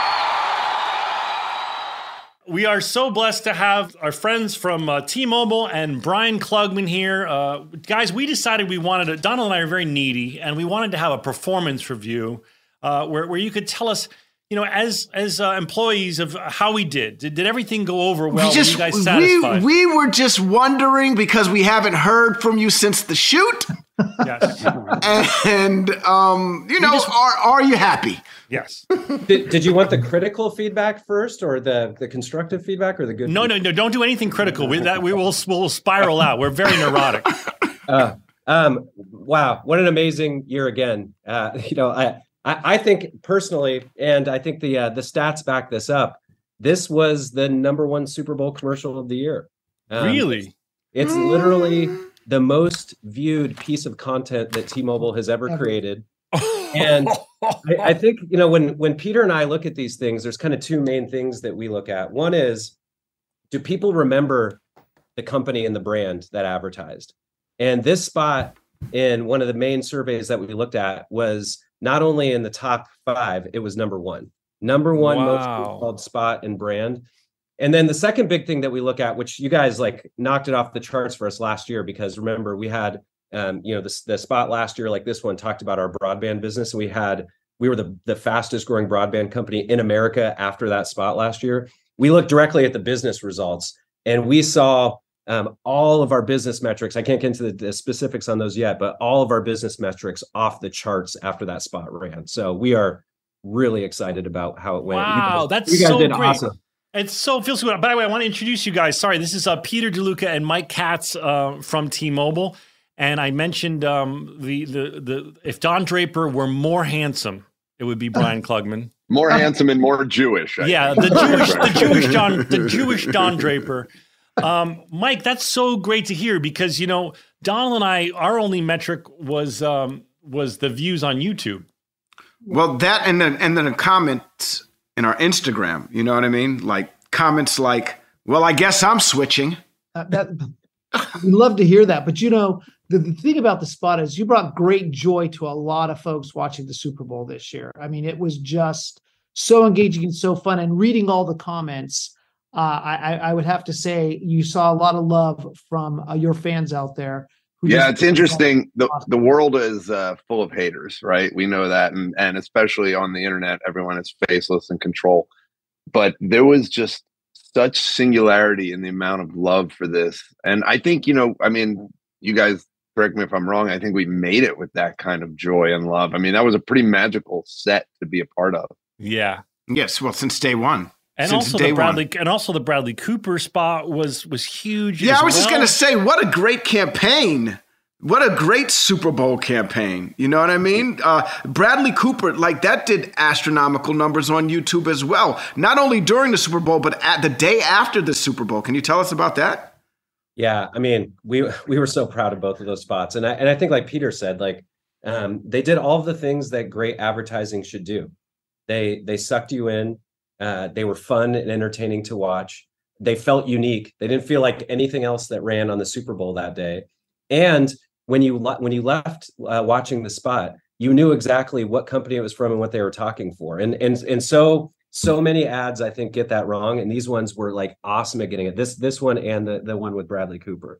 We are so blessed to have our friends from uh, T-Mobile and Brian Klugman here. Uh, guys, we decided we wanted to, Donald and I are very needy, and we wanted to have a performance review uh, where, where you could tell us, you know, as as uh, employees of how we did. did, did everything go over well? We just, were you guys we, satisfied? we were just wondering because we haven't heard from you since the shoot. Yes. And, um, you know, just- are are you happy? Yes. Did, did you want the critical feedback first, or the the constructive feedback, or the good? No, feedback? no, no. Don't do anything critical. We that we will we'll spiral out. We're very neurotic. Uh, um, wow, what an amazing year again. Uh, you know, I, I I think personally, and I think the uh, the stats back this up. This was the number one Super Bowl commercial of the year. Um, Really? It's literally the most viewed piece of content that T-Mobile has ever created. And I, I think, you know, when when Peter and I look at these things, there's kind of two main things that we look at. One is, do people remember the company and the brand that advertised? And this spot in one of the main surveys that we looked at was not only in the top five, it was number one. Number one most Wow. called spot and brand. And then the second big thing that we look at, which you guys like knocked it off the charts for us last year, because remember we had um, you know, the, the spot last year, like this one, talked about our broadband business. And we had, we were the, the fastest growing broadband company in America after that spot last year. We looked directly at the business results and we saw um, all of our business metrics. I can't get into the, the specifics on those yet, but all of our business metrics off the charts after that spot ran. So we are really excited about how it went. You Wow, guys- that's you guys so did great. awesome. It so feels good. By the way, I want to introduce you guys. Sorry, this is uh, Peter DeLuca and Mike Katz uh, from T-Mobile. And I mentioned um, the the the if Don Draper were more handsome, it would be Brian Klugman. More handsome and more Jewish. I Yeah, think. the Jewish, the Jewish Don, the Jewish Don Draper. Um, Mike, that's so great to hear because you know Donald and I, our only metric was um, was the views on YouTube. Well, that and then and then the comments in our Instagram. You know what I mean? Like comments like, "Well, I guess I'm switching." Uh, that we love to hear that, but you know, the, the thing about the spot is you brought great joy to a lot of folks watching the Super Bowl this year. I mean, it was just so engaging and so fun. And reading all the comments, uh, I, I would have to say you saw a lot of love from uh, your fans out there. Who Yeah, just- it's interesting. The the world is uh, full of haters, right? We know that, and and especially on the internet, everyone is faceless and control. But there was just such singularity in the amount of love for this, and I think you know, I mean, you guys correct me if I'm wrong. I think we made it with that kind of joy and love. I mean, that was a pretty magical set to be a part of. Yeah. Yes, well, since day one. And Since also day the Bradley one. and also the Bradley Cooper spot was was huge. Yeah, as I was just well. gonna say, what a great campaign! What a great Super Bowl campaign! You know what I mean? Uh, Bradley Cooper, like that, did astronomical numbers on YouTube as well. Not only during the Super Bowl, but at the day after the Super Bowl. Can you tell us about that? Yeah, I mean, we we were so proud of both of those spots, and I and I think, like Peter said, like um, they did all of the things that great advertising should do. They they sucked you in. Uh, they were fun and entertaining to watch. They felt unique. They didn't feel like anything else that ran on the Super Bowl that day. And when you le- when you left uh, watching the spot, you knew exactly what company it was from and what they were talking for. And and and so so many ads, I think, get that wrong. And these ones were like awesome at getting it. This this one and the the one with Bradley Cooper.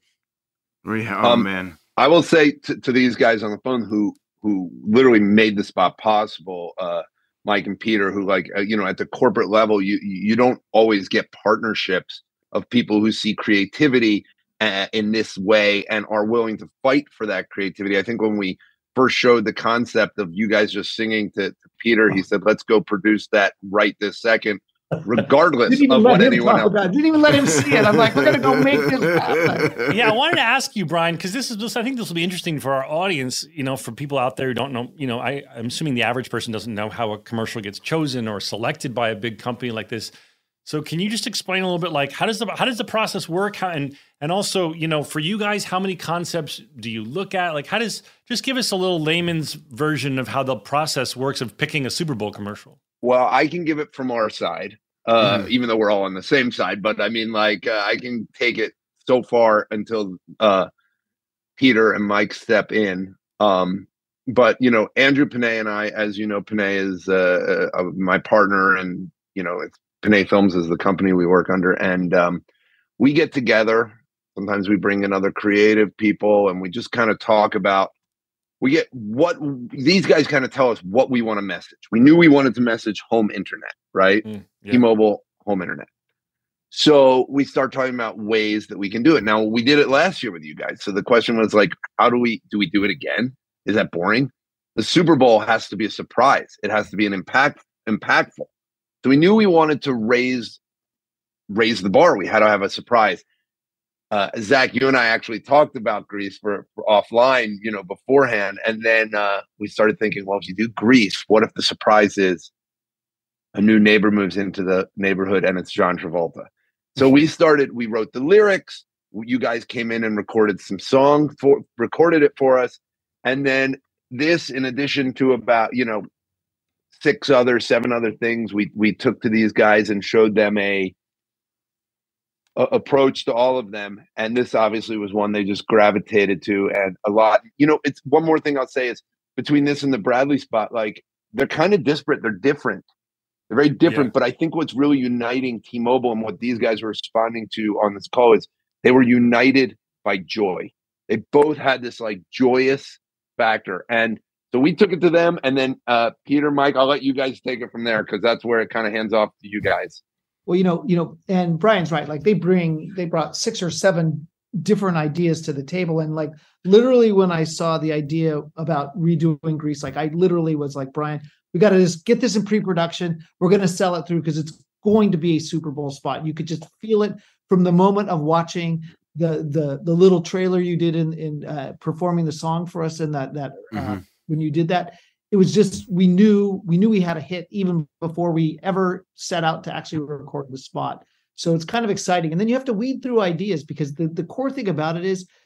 Oh Um, man, I will say to, to these guys on the phone who who literally made the spot possible, uh, Mike and Peter, who like uh, you know at the corporate level, you you don't always get partnerships of people who see creativity uh, in this way and are willing to fight for that creativity. I think when we first showed the concept of you guys just singing to, to Peter, he said, "Let's go produce that right this second." Regardless Didn't even of let what him anyone talk else. about it. Didn't even let him see it. I'm like, we're gonna go make this happen. Yeah, I wanted to ask you, Brian, because this is this, I think this will be interesting for our audience. You know, for people out there who don't know. You know, I, I'm assuming the average person doesn't know how a commercial gets chosen or selected by a big company like this. So, can you just explain a little bit, like how does the how does the process work? How, and and also, you know, for you guys, how many concepts do you look at? Like, how does just give us a little layman's version of how the process works of picking a Super Bowl commercial? Well, I can give it from our side, uh, Mhm. even though we're all on the same side. But I mean, like, uh, I can take it so far until uh, Peter and Mike step in. Um, but you know, Andrew Panay and I, as you know, Panay is uh, uh, my partner, and you know, it's Panay Films is the company we work under, and um, we get together. Sometimes we bring in other creative people, and we just kind of talk about we get what these guys kind of tell us what we want to message. We knew we wanted to message home internet, right? Mm, yeah. T-Mobile home internet. So we start talking about ways that we can do it. Now, we did it last year with you guys. So the question was like, how do we do we do it again? Is that boring? The Super Bowl has to be a surprise. It has to be an impact impactful. So we knew we wanted to raise raise the bar. We had to have a surprise. Uh, Zach, you and I actually talked about Grease for, for offline, you know, beforehand. And then uh, we started thinking, well, if you do Grease, what if the surprise is a new neighbor moves into the neighborhood and it's John Travolta? So we started, we wrote the lyrics. You guys came in and recorded some song for, recorded it for us. And then this, in addition to about, you know, six other, seven other things, we, we took to these guys and showed them a, a approach to all of them. And this obviously was one they just gravitated to. And a lot, you know, it's one more thing I'll say is between this and the Bradley spot, like they're kind of disparate. They're different. They're very different, yeah. But I think what's really uniting T-Mobile and what these guys were responding to on this call is they were united by joy. They both had this like joyous factor. And so we took it to them. And then uh, Peter, Mike, I'll let you guys take it from there because that's where it kind of hands off to you guys. Well, you know, you know, and Brian's right. Like they bring, they brought six or seven different ideas to the table. And like literally when I saw the idea about redoing Grease, like I literally was like, Brian, we got to just get this in pre-production. We're going to sell it through because it's going to be a Super Bowl spot. You could just feel it from the moment of watching the the the little trailer you did in in uh, performing the song for us. And that that mm-hmm. uh, when you did that, it was just we knew we knew we had a hit even before we ever set out to actually record the spot. So it's kind of exciting. And then you have to weed through ideas because the the core thing about it is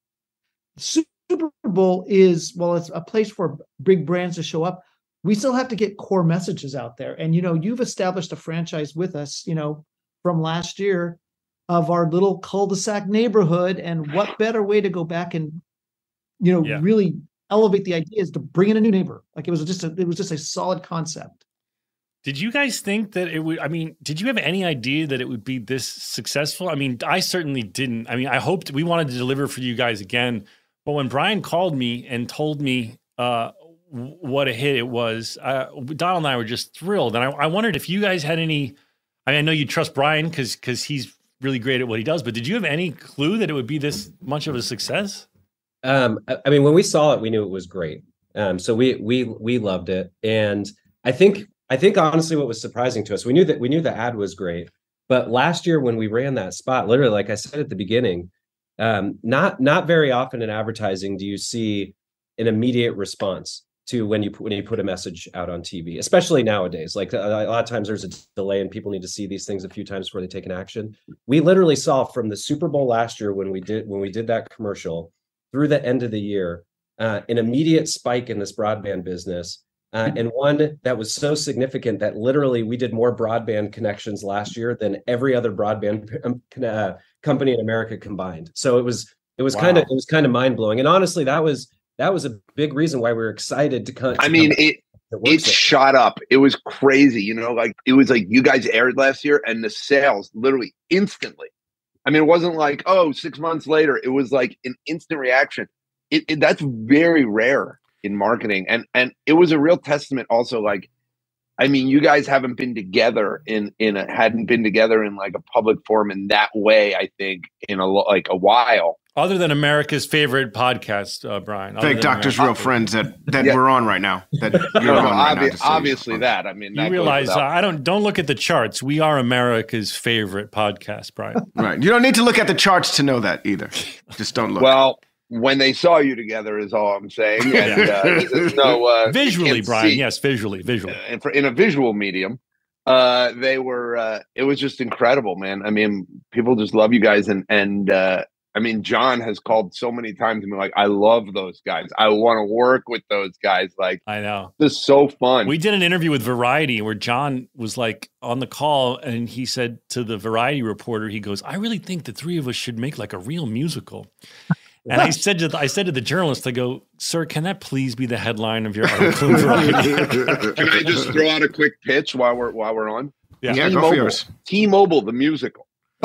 Super Bowl is well, it's a place for big brands to show up. We still have to get core messages out there. And, you know, you've established a franchise with us, you know, from last year of our little cul-de-sac neighborhood. And what better way to go back and, you know, yeah. really elevate the ideas to bring in a new neighbor. Like it was just a, it was just a solid concept. Did you guys think that it would, I mean, did you have any idea that it would be this successful? I mean, I certainly didn't. I mean, I hoped we wanted to deliver for you guys again. But when Brian called me and told me, uh, what a hit it was. Uh, Donald and I were just thrilled. And I, I wondered if you guys had any, I mean, I know you trust Brian because because he's really great at what he does, but did you have any clue that it would be this much of a success? Um, I, I mean, when we saw it, we knew it was great. Um, so we we we loved it. And I think I think honestly what was surprising to us, we knew that we knew the ad was great. But last year when we ran that spot, literally, like I said at the beginning, um, not not very often in advertising do you see an immediate response to when you when you put a message out on T V, especially nowadays. Like a, a lot of times there's a delay and people need to see these things a few times before they take an action. We literally saw from the Super Bowl last year when we did when we did that commercial through the end of the year, uh, an immediate spike in this broadband business, uh, and one that was so significant that literally we did more broadband connections last year than every other broadband uh, company in America combined. So it was it was wow. kind of it was kind of mind blowing, and honestly, that was. That was a big reason why we were excited to come. I mean, it it shot up. It was crazy. You know, like it was like you guys aired last year and the sales literally instantly. I mean, it wasn't like, oh, six months later. It was like an instant reaction. It, it that's very rare in marketing. And and it was a real testament also, like, I mean, you guys haven't been together in in a hadn't been together in like a public forum in that way, I think, in a like a while. Other than America's favorite podcast, uh, Brian. Fake Doctors, Real Friends that, that yeah. we're on right now. That you're no, on right obvi- now obviously that. I mean, you that realize uh, I don't don't look at the charts. We are America's favorite podcast, Brian. Right. You don't need to look at the charts to know that either. Just don't look. Well, when they saw you together is all I'm saying. And, uh, no, uh, visually, Brian. See. Yes, visually, visually. Uh, and for, in a visual medium, uh, they were. Uh, it was just incredible, man. I mean, people just love you guys, and and. Uh, I mean, John has called so many times and been like, I love those guys. I want to work with those guys. Like, I know. This is so fun. We did an interview with Variety where John was like on the call and he said to the Variety reporter, he goes, I really think the three of us should make like a real musical. And I said to the, I said to the journalist, I go, sir, can that please be the headline of your article in Variety? Can I just throw out a quick pitch while we're while we're on? Yeah, yeah go for yours. T-Mobile, the musical.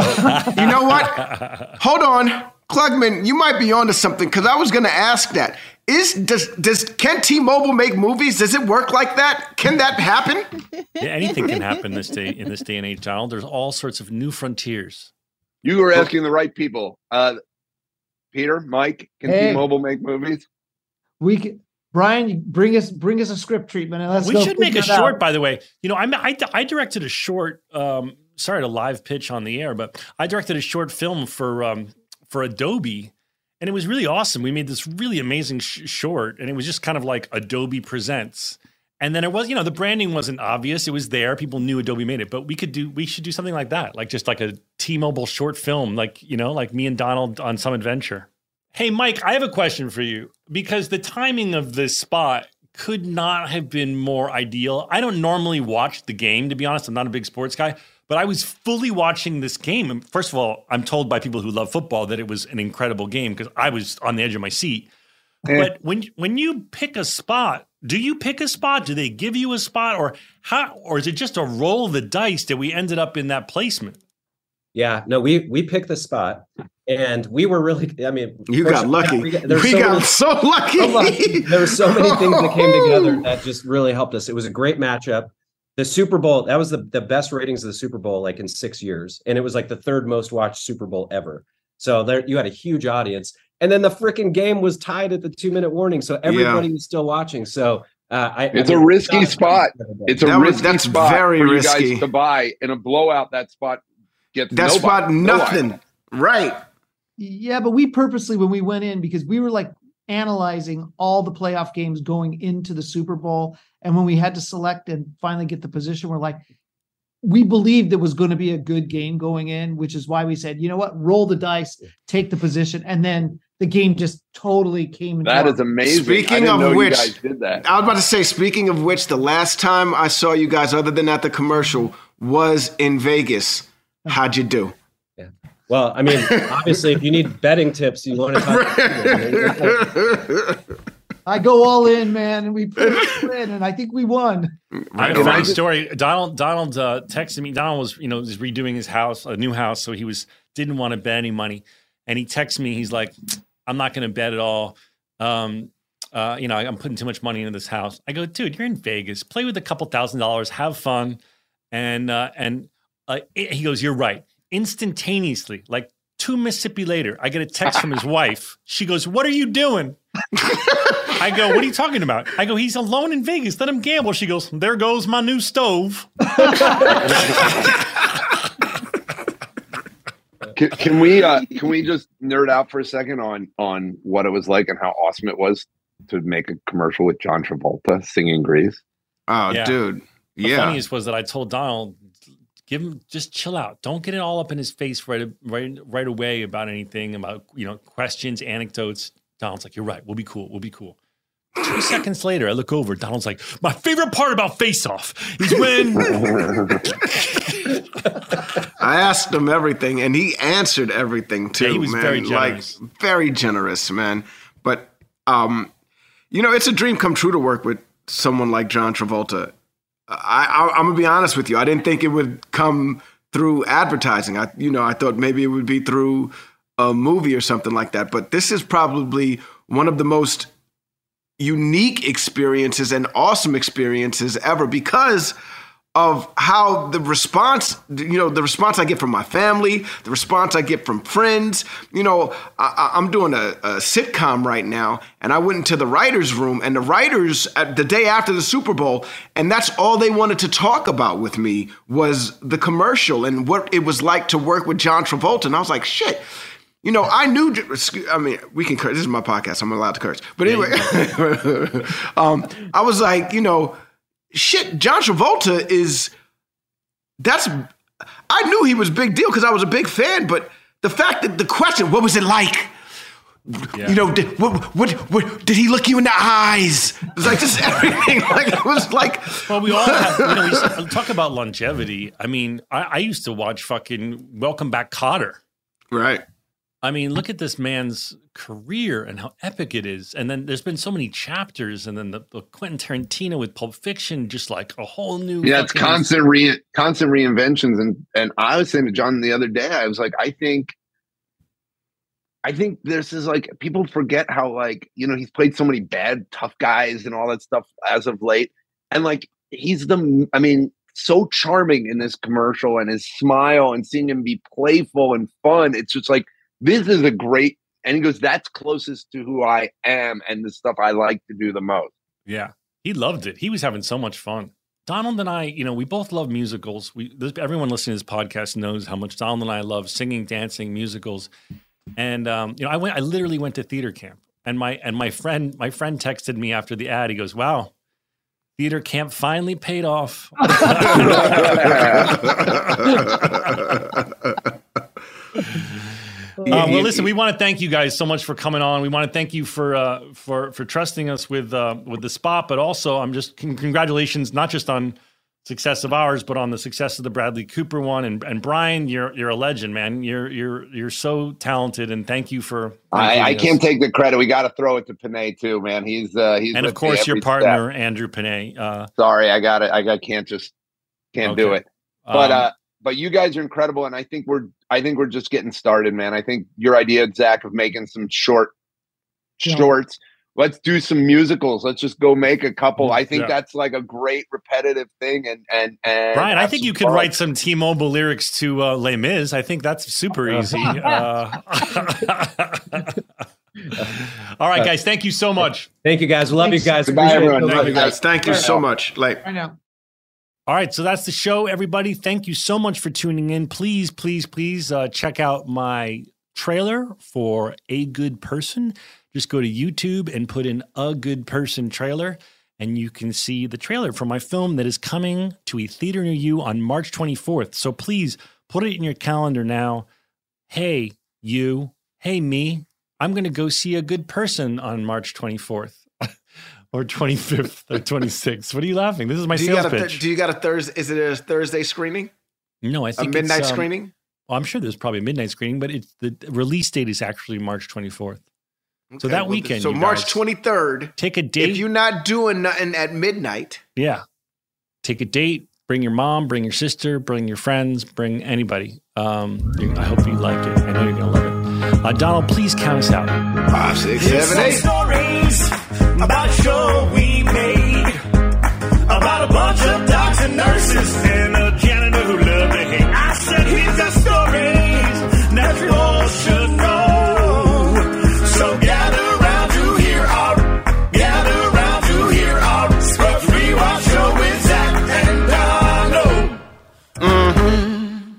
You know what? Hold on. Klugman, you might be onto something because I was going to ask that. is does does can T-Mobile make movies? Does it work like that? Can that happen? Yeah, anything can happen this day in this day and age, Donald. There's all sorts of new frontiers. You were asking the right people. Uh, Peter, Mike, can Hey. T-Mobile make movies? We can, Brian, bring us bring us a script treatment and let's We go should make a figure it short, out. by the way. You know, I'm, I I directed a short. Um, sorry to live pitch on the air, but I directed a short film for um, for Adobe, and it was really awesome. We made this really amazing sh- short, and it was just kind of like Adobe Presents. And then it was, you know, the branding wasn't obvious. It was there. People knew Adobe made it, but we could do, we should do something like that, like just like a T-Mobile short film, like, you know, like me and Donald on some adventure. Hey, Mike, I have a question for you because the timing of this spot could not have been more ideal. I don't normally watch the game, to be honest. I'm not a big sports guy, but I was fully watching this game. And first of all, I'm told by people who love football that it was an incredible game because I was on the edge of my seat. But when when you pick a spot, do you pick a spot? Do they give you a spot, or how, or is it just a roll of the dice that we ended up in that placement? Yeah, no, we we picked the spot, and we were really. I mean, You first- got lucky. We We got, got, there's so many- so lucky. so lucky. There were so many things that came together that just really helped us. It was a great matchup. The Super Bowl, that was the, the best ratings of the Super Bowl like in six years, and it was like the third most watched Super Bowl ever. So there, you had a huge audience. And then the freaking game was tied at the two minute warning. So everybody Yeah. was still watching. So uh, I, It's I a mean, risky God, spot. It's a That was- risky that's spot very for you risky. guys to buy. In a blowout, that spot gets That nobody. spot, No nothing. eye. Right. Yeah, but we purposely, when we went in, because we were like analyzing all the playoff games going into the Super Bowl. And when we had to select and finally get the position, we're like, we believed it was going to be a good game going in, which is why we said, you know what, roll the dice, take the position. And then the game just totally came into That our- is amazing. I Speaking didn't of know which, you guys did that. I was about to say, speaking of which, the last time I saw you guys, other than at the commercial, was in Vegas. How'd you do? Well, I mean, obviously, if you need betting tips, you want to talk. I go all in, man, and we put it in, and I think we won. I have Can a I funny just- story. Donald Donald uh, texted me. Donald was, you know, was redoing his house, a new house, so he was didn't want to bet any money, and he texted me. He's like, "I'm not going to bet at all. Um, uh, you know, I'm putting too much money into this house." I go, "Dude, you're in Vegas. Play with a couple thousand dollars, have fun." And uh, and uh, he goes, "You're right." Instantaneously, like two Mississippi later, I get a text from his wife. She goes, "What are you doing?" I go, "What are you talking about?" I go, "He's alone in Vegas. Let him gamble." She goes, "There goes my new stove." Can, can we uh, can we just nerd out for a second on on what it was like and how awesome it was to make a commercial with John Travolta singing Grease? Oh, Yeah. dude. The Yeah. funniest was that I told Donald, give him, just chill out. Don't get it all up in his face right, right, right away about anything, about, you know, questions, anecdotes. Donald's like, "You're right. We'll be cool. We'll be cool." Two seconds later, I look over. Donald's like, "My favorite part about Face Off is when..." I asked him everything, and he answered everything too. Yeah, he was man. very generous. Like very generous, man. But um, you know, it's a dream come true to work with someone like John Travolta. I, I, I'm gonna be honest with you. I didn't think it would come through advertising. I, you know, I thought maybe it would be through a movie or something like that. But this is probably one of the most unique experiences and awesome experiences ever because of how the response, you know, the response I get from my family, the response I get from friends. You know, I, I'm doing a, a sitcom right now, and I went into the writer's room, and the writers, at the day after the Super Bowl, and that's all they wanted to talk about with me was the commercial and what it was like to work with John Travolta. And I was like, shit. You know, I knew, I mean, we can curse. This is my podcast. I'm allowed to curse. But anyway, um, I was like, you know, shit, John Travolta is, that's, I knew he was a big deal because I was a big fan, but the fact that the question, what was it like? Yeah. You know, did, what, what, what, did he look you in the eyes? It was like just everything. Like, it was like. Well, we all have, you know, we s- talk about longevity. I mean, I, I used to watch fucking Welcome Back, Kotter. Right. I mean, look at this man's career and how epic it is. And then there's been so many chapters, and then the, the Quentin Tarantino with Pulp Fiction, just like a whole new. Yeah, it's fucking- constant re constant reinventions. And and I was saying to John the other day, I was like, I think I think this is like, people forget how, like, you know, he's played so many bad, tough guys and all that stuff as of late. And like, he's the, I mean, so charming in this commercial, and his smile and seeing him be playful and fun. It's just like, this is a great, and he goes, that's closest to who I am and the stuff I like to do the most. Yeah. He loved it. He was having so much fun. Donald and I, you know, we both love musicals. We, this, everyone listening to this podcast knows how much Donald and I love singing, dancing, musicals. And um, you know, I went. I literally went to theater camp, and my and my friend, my friend texted me after the ad. He goes, "Wow, theater camp finally paid off." Um, well, listen, we want to thank you guys so much for coming on. We want to thank you for uh, for for trusting us with uh, with the spot, but also, I'm just con- congratulations, not just on success of ours, but on the success of the Bradley Cooper one. And and Brian, you're you're a legend, man. You're you're you're so talented, and thank you for. I, I can't take the credit. We got to throw it to Panay too, man. He's uh, he's and of course your partner step. Andrew Panay. Uh, Sorry, I got it. I got can't just can't okay. do it. But um, uh, but you guys are incredible, and I think we're I think we're just getting started, man. I think your idea, Zach, of making some short yeah. shorts. Let's do some musicals. Let's just go make a couple. I think yeah. that's like a great repetitive thing. And and and Brian, I think you could fun. write some T-Mobile lyrics to uh, Les Mis. I think that's super easy. uh, all right, guys. Thank you so much. Thank you, guys. Love Thanks. you guys. Goodbye, everyone. Love you guys. Thank you so much. Like, I know. All right, so that's the show, everybody. Thank you so much for tuning in. Please, please, please uh, check out my trailer for A Good Person. Just go to YouTube and put in A Good Person trailer, and you can see the trailer for my film that is coming to a theater near you on March twenty-fourth. So please put it in your calendar now. Hey, you. Hey, me. I'm going to go see A Good Person on March twenty-fourth or twenty-fifth or twenty-sixth. What are you laughing? This is my do sales th- pitch. Do you got a Thursday? Is it a Thursday screening? No, I think a midnight it's, um, screening. Well, I'm sure there's probably a midnight screening, but it's the release date is actually March twenty-fourth. Okay, so that well, weekend, so you March guys, twenty-third. Take a date. If you're not doing nothing at midnight, yeah, take a date. Bring your mom, bring your sister, bring your friends, bring anybody. Um, I hope you like it. I know you're gonna love it. Uh, Donald, please count us out. Five, six, seven, eight. Stories about a show we made about a bunch of docs and nurses and a janitor who loved to hate. I said he's got stories that you all should know. So gather around to hear our, gather around to hear our Scrubs Rewatch show with Zach and Donald. Mm-hmm.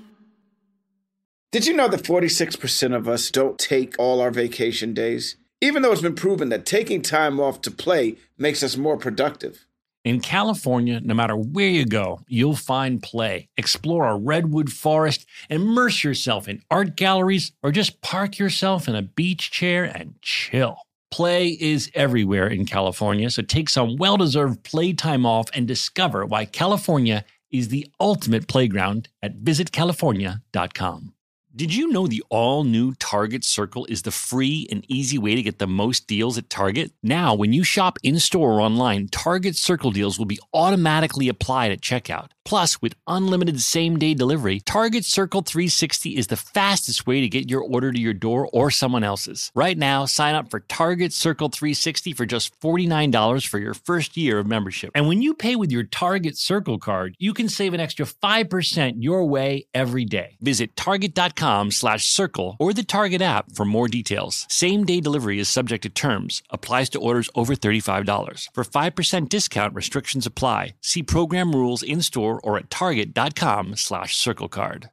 Did you know that forty-six percent of us don't take all our vacation days? Even though it's been proven that taking time off to play makes us more productive. In California, no matter where you go, you'll find play. Explore a redwood forest, immerse yourself in art galleries, or just park yourself in a beach chair and chill. Play is everywhere in California, so take some well-deserved playtime off and discover why California is the ultimate playground at visit california dot com. Did you know the all-new Target Circle is the free and easy way to get the most deals at Target? Now, when you shop in-store or online, Target Circle deals will be automatically applied at checkout. Plus, with unlimited same-day delivery, Target Circle three sixty is the fastest way to get your order to your door or someone else's. Right now, sign up for Target Circle three sixty for just forty-nine dollars for your first year of membership. And when you pay with your Target Circle card, you can save an extra five percent your way every day. Visit target dot com slash circle or the Target app for more details. Same-day delivery is subject to terms. Applies to orders over thirty-five dollars. For five percent discount, restrictions apply. See program rules in-store or at target dot com slash circle card.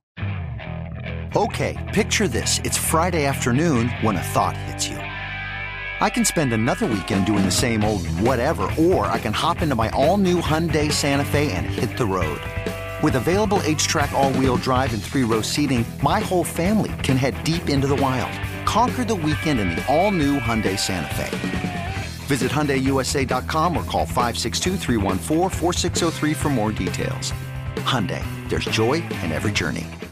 Okay, picture this. It's Friday afternoon when a thought hits you. I can spend another weekend doing the same old whatever, or I can hop into my all-new Hyundai Santa Fe and hit the road. With available H-Track all-wheel drive and three-row seating, my whole family can head deep into the wild. Conquer the weekend in the all-new Hyundai Santa Fe. Visit Hyundai U S A dot com or call five six two, three one four, four six zero three for more details. Hyundai, there's joy in every journey.